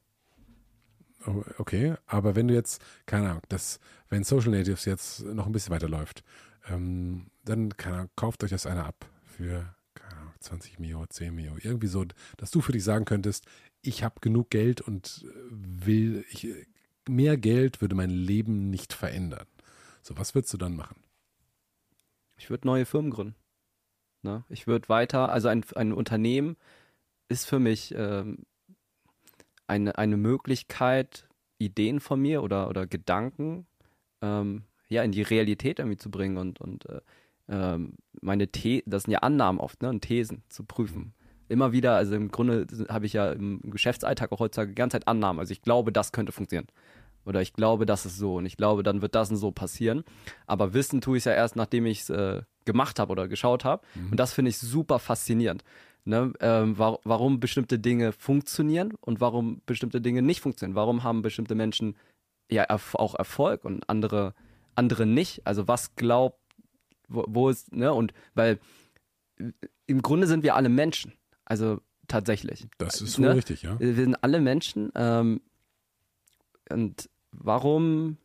Okay, aber wenn du jetzt, keine Ahnung, das, wenn Social Natives jetzt noch ein bisschen weiterläuft, ähm, dann keine Ahnung, kauft euch das einer ab für keine Ahnung, zwanzig Mio, zehn Mio, irgendwie so, dass du für dich sagen könntest, ich habe genug Geld und will, ich, mehr Geld würde mein Leben nicht verändern. So, was würdest du dann machen? Ich würde neue Firmen gründen. Ne? Ich würde weiter, also ein, ein Unternehmen ist für mich ähm, eine, eine Möglichkeit, Ideen von mir oder, oder Gedanken ähm, ja, in die Realität irgendwie zu bringen und, und äh, ähm, meine The- das sind ja Annahmen oft, ne, und Thesen zu prüfen. Immer wieder, also im Grunde habe ich ja im Geschäftsalltag auch heutzutage die ganze Zeit Annahmen. Also ich glaube, das könnte funktionieren. Oder ich glaube, das ist so und ich glaube, dann wird das und so passieren. Aber wissen tue ich es ja erst, nachdem ich es äh, gemacht habe oder geschaut habe. Mhm. Und das finde ich super faszinierend. Ne? Ähm, wa- warum bestimmte Dinge funktionieren und warum bestimmte Dinge nicht funktionieren. Warum haben bestimmte Menschen ja erf- auch Erfolg und andere, andere nicht. Also was glaubt, wo, wo ist, ne? Und weil äh, im Grunde sind wir alle Menschen. Also tatsächlich. Das ist wohl ne? richtig, ja. Wir sind alle Menschen. Ähm, und warum,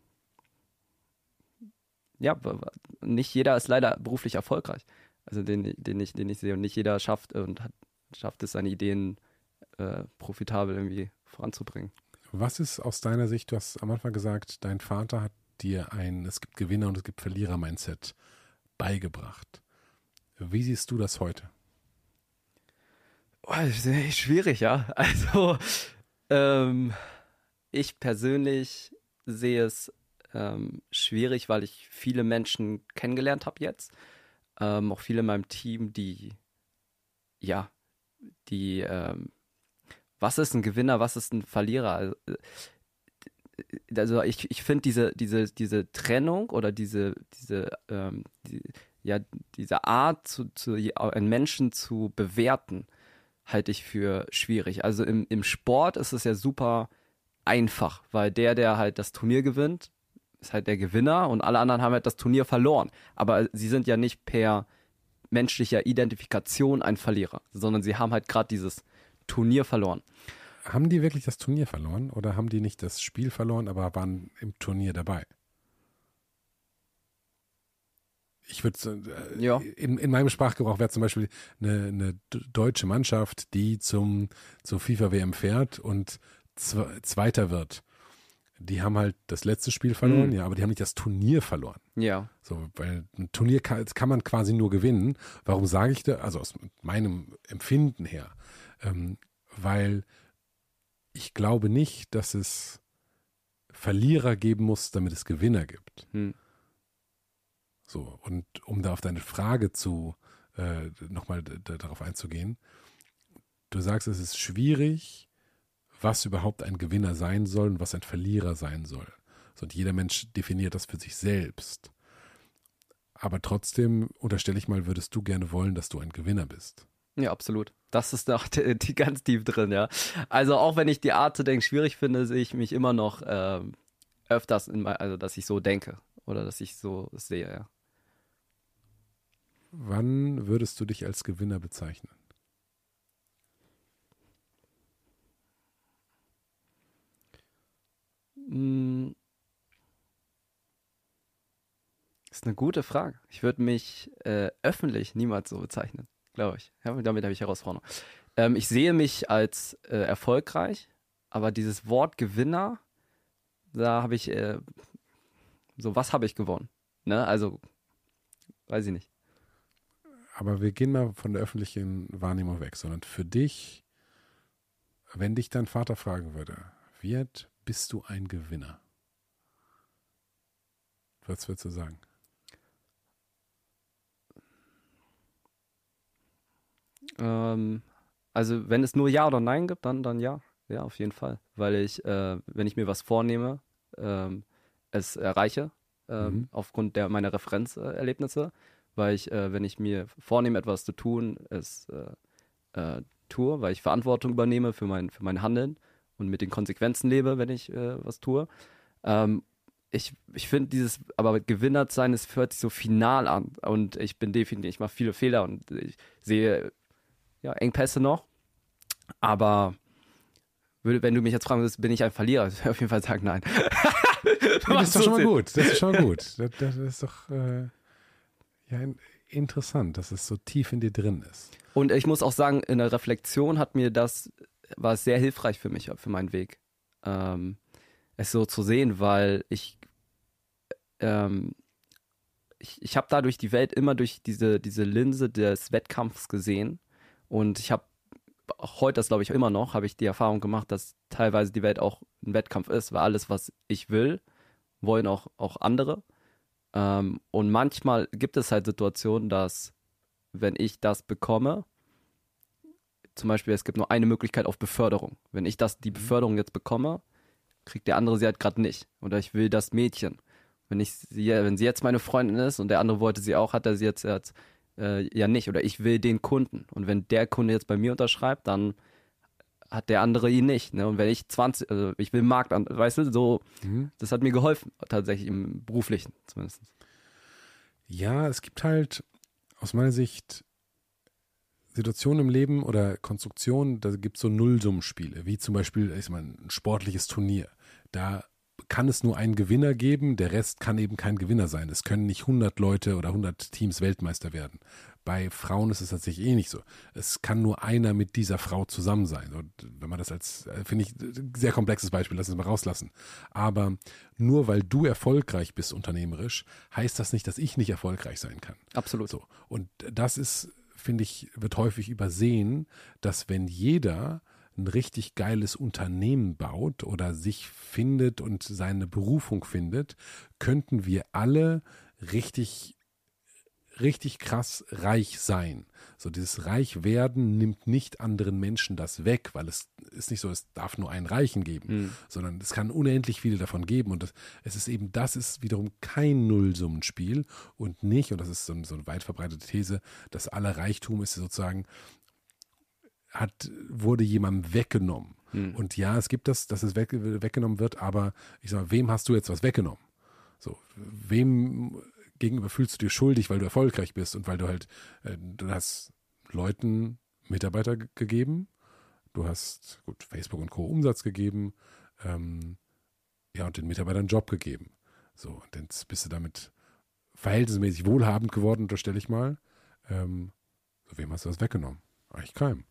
ja, w- w- nicht jeder ist leider beruflich erfolgreich. Also den, den, ich, den ich sehe. Und nicht jeder schafft und hat, schafft es, seine Ideen äh, profitabel irgendwie voranzubringen. Was ist aus deiner Sicht, du hast am Anfang gesagt, dein Vater hat dir ein, es gibt Gewinner und es gibt Verlierer-Mindset beigebracht. Wie siehst du das heute? Oh, das ist echt schwierig, ja. Also, ähm, ich persönlich sehe es ähm, schwierig, weil ich viele Menschen kennengelernt habe jetzt. Ähm, auch viele in meinem Team, die, ja, die, ähm, was ist ein Gewinner, was ist ein Verlierer? Also, äh, also ich, ich finde diese, diese, diese Trennung oder diese, diese, ähm, die, ja, diese Art, zu, zu, einen Menschen zu bewerten, halte ich für schwierig. Also im, im Sport ist es ja super einfach, weil der, der halt das Turnier gewinnt, ist halt der Gewinner und alle anderen haben halt das Turnier verloren. Aber sie sind ja nicht per menschlicher Identifikation ein Verlierer, sondern sie haben halt gerade dieses Turnier verloren. Haben die wirklich das Turnier verloren oder haben die nicht das Spiel verloren, aber waren im Turnier dabei? Ich würde äh, Ja. in, in meinem Sprachgebrauch wäre zum Beispiel eine, eine deutsche Mannschaft, die zum zur FIFA-W M fährt und zwe, Zweiter wird. Die haben halt das letzte Spiel verloren, Mhm. ja, aber die haben nicht das Turnier verloren. Ja. So, weil ein Turnier kann, kann man quasi nur gewinnen. Warum sage ich das? Also aus meinem Empfinden her. Ähm, weil ich glaube nicht, dass es Verlierer geben muss, damit es Gewinner gibt. Hm. So, und um da auf deine Frage zu äh, nochmal darauf einzugehen, du sagst, es ist schwierig, was überhaupt ein Gewinner sein soll und was ein Verlierer sein soll. So, und jeder Mensch definiert das für sich selbst. Aber trotzdem unterstelle ich mal, würdest du gerne wollen, dass du ein Gewinner bist. Ja, absolut. Das ist doch die, die ganz tief drin, ja. Also auch wenn ich die Art zu denken schwierig finde, sehe ich mich immer noch ähm, öfters, in mein, also dass ich so denke oder dass ich so sehe, ja. Wann würdest du dich als Gewinner bezeichnen? Hm, ist eine gute Frage. Ich würde mich äh, öffentlich niemals so bezeichnen, glaube ich. Ja, damit habe ich Herausforderung. Ähm, ich sehe mich als äh, erfolgreich, aber dieses Wort Gewinner, da habe ich äh, so, was habe ich gewonnen? Ne? Also, weiß ich nicht. Aber wir gehen mal von der öffentlichen Wahrnehmung weg, sondern für dich, wenn dich dein Vater fragen würde, Wirt, bist du ein Gewinner? Was würdest du sagen? Ähm, also wenn es nur Ja oder Nein gibt, dann, dann ja. Ja, auf jeden Fall. Weil ich, äh, wenn ich mir was vornehme, ähm, es erreiche, ähm, Mhm. aufgrund der, meiner Referenzerlebnisse, weil ich, äh, wenn ich mir vornehme, etwas zu tun, es äh, äh, tue, weil ich Verantwortung übernehme für mein, für mein Handeln und mit den Konsequenzen lebe, wenn ich äh, was tue. Ähm, ich ich finde dieses, aber Gewinner zu sein, es hört sich so final an und ich bin definitiv, ich mache viele Fehler und ich sehe ja, Engpässe noch, aber würde, wenn du mich jetzt fragen würdest, bin ich ein Verlierer, würde ich auf jeden Fall sagen, nein. Ja, das ist doch schon mal gut. Das ist schon mal gut. Das, das ist doch äh, ja, interessant, dass es so tief in dir drin ist. Und ich muss auch sagen, in der Reflexion hat mir das, war es sehr hilfreich für mich, für meinen Weg, ähm, es so zu sehen, weil ich, ähm, ich, ich habe dadurch die Welt immer durch diese, diese Linse des Wettkampfs gesehen und ich habe auch heute, das glaube ich immer noch, habe ich die Erfahrung gemacht, dass teilweise die Welt auch ein Wettkampf ist, weil alles, was ich will, wollen auch, auch andere. Ähm, und manchmal gibt es halt Situationen, dass wenn ich das bekomme, zum Beispiel, es gibt nur eine Möglichkeit auf Beförderung. Wenn ich das, die Beförderung jetzt bekomme, kriegt der andere sie halt gerade nicht. Oder ich will das Mädchen. Wenn ich sie, wenn sie jetzt meine Freundin ist und der andere wollte sie auch, hat er sie jetzt, jetzt äh, ja nicht. Oder ich will den Kunden. Und wenn der Kunde jetzt bei mir unterschreibt, dann hat der andere ihn nicht. Ne? Und wenn ich zwanzig, also ich will Markt an, weißt du, so, mhm. das hat mir geholfen, tatsächlich im Beruflichen zumindest. Ja, es gibt halt aus meiner Sicht Situationen im Leben oder Konstruktionen, da gibt es so Nullsummenspiele, wie zum Beispiel ich meine, ein sportliches Turnier. Da kann es nur einen Gewinner geben, der Rest kann eben kein Gewinner sein. Es können nicht hundert Leute oder hundert Teams Weltmeister werden. Bei Frauen ist es tatsächlich eh nicht so. Es kann nur einer mit dieser Frau zusammen sein. Und wenn man das als, finde ich, sehr komplexes Beispiel, lass es mal rauslassen. Aber nur weil du erfolgreich bist unternehmerisch, heißt das nicht, dass ich nicht erfolgreich sein kann. Absolut. So. Und das ist, finde ich, wird häufig übersehen, dass wenn jeder ein richtig geiles Unternehmen baut oder sich findet und seine Berufung findet, könnten wir alle richtig richtig krass reich sein. So dieses Reichwerden nimmt nicht anderen Menschen das weg, weil es ist nicht so, es darf nur einen Reichen geben, mhm. sondern es kann unendlich viele davon geben und das, es ist eben, das ist wiederum kein Nullsummenspiel und nicht, und das ist so, so eine weit verbreitete These, dass aller Reichtum ist sozusagen, hat, wurde jemandem weggenommen. Mhm. Und ja, es gibt das, dass es weg, weggenommen wird, aber ich sag mal, wem hast du jetzt was weggenommen? So, wem gegenüber fühlst du dich schuldig, weil du erfolgreich bist und weil du halt, äh, du hast Leuten Mitarbeiter g- gegeben, du hast, gut, Facebook und Co. Umsatz gegeben, ähm, ja, und den Mitarbeitern einen Job gegeben. So, und jetzt bist du damit verhältnismäßig wohlhabend geworden, unterstelle ich mal. Ähm, so, wem hast du das weggenommen? Eigentlich keinem.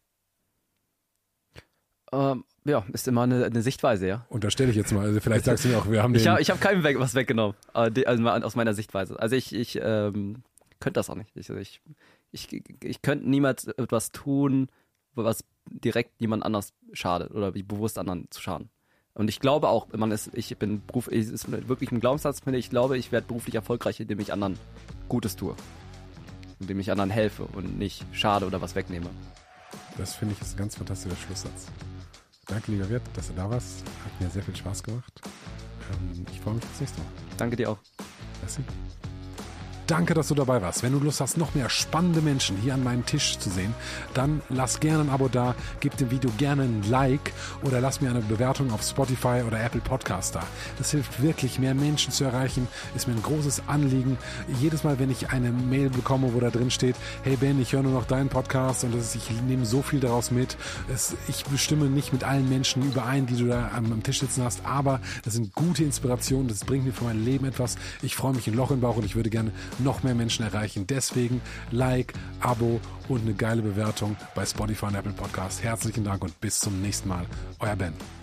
Ähm, ja, ist immer eine, eine Sichtweise, ja. Unterstelle ich jetzt mal, also vielleicht sagst du mir auch, wir haben den... Ich habe ich hab keinem weg, was weggenommen, also aus meiner Sichtweise. Also ich, ich ähm, könnte das auch nicht. Ich, ich, ich, ich könnte niemals etwas tun, was direkt jemand anders schadet oder wie bewusst anderen zu schaden. Und ich glaube auch, man ist, ich bin Beruf, es ist wirklich ein Glaubenssatz, finde ich, ich glaube, ich werde beruflich erfolgreich, indem ich anderen Gutes tue. Indem ich anderen helfe und nicht schade oder was wegnehme. Das finde ich ist ein ganz fantastischer Schlusssatz. Danke, lieber Wirt, dass du da warst. Hat mir sehr viel Spaß gemacht. Ähm, ich freue mich aufs nächste Mal. Danke dir auch. Merci. Danke, dass du dabei warst. Wenn du Lust hast, noch mehr spannende Menschen hier an meinem Tisch zu sehen, dann lass gerne ein Abo da, gib dem Video gerne ein Like oder lass mir eine Bewertung auf Spotify oder Apple Podcast da. Das hilft wirklich, mehr Menschen zu erreichen, ist mir ein großes Anliegen. Jedes Mal, wenn ich eine Mail bekomme, wo da drin steht, hey Ben, ich höre nur noch deinen Podcast und das ist, ich nehme so viel daraus mit. Es, ich bestimme nicht mit allen Menschen überein, die du da am, am Tisch sitzen hast, aber das sind gute Inspirationen, das bringt mir für mein Leben etwas. Ich freue mich ein Loch im Bauch und ich würde gerne noch mehr Menschen erreichen. Deswegen Like, Abo und eine geile Bewertung bei Spotify und Apple Podcast. Herzlichen Dank und bis zum nächsten Mal. Euer Ben.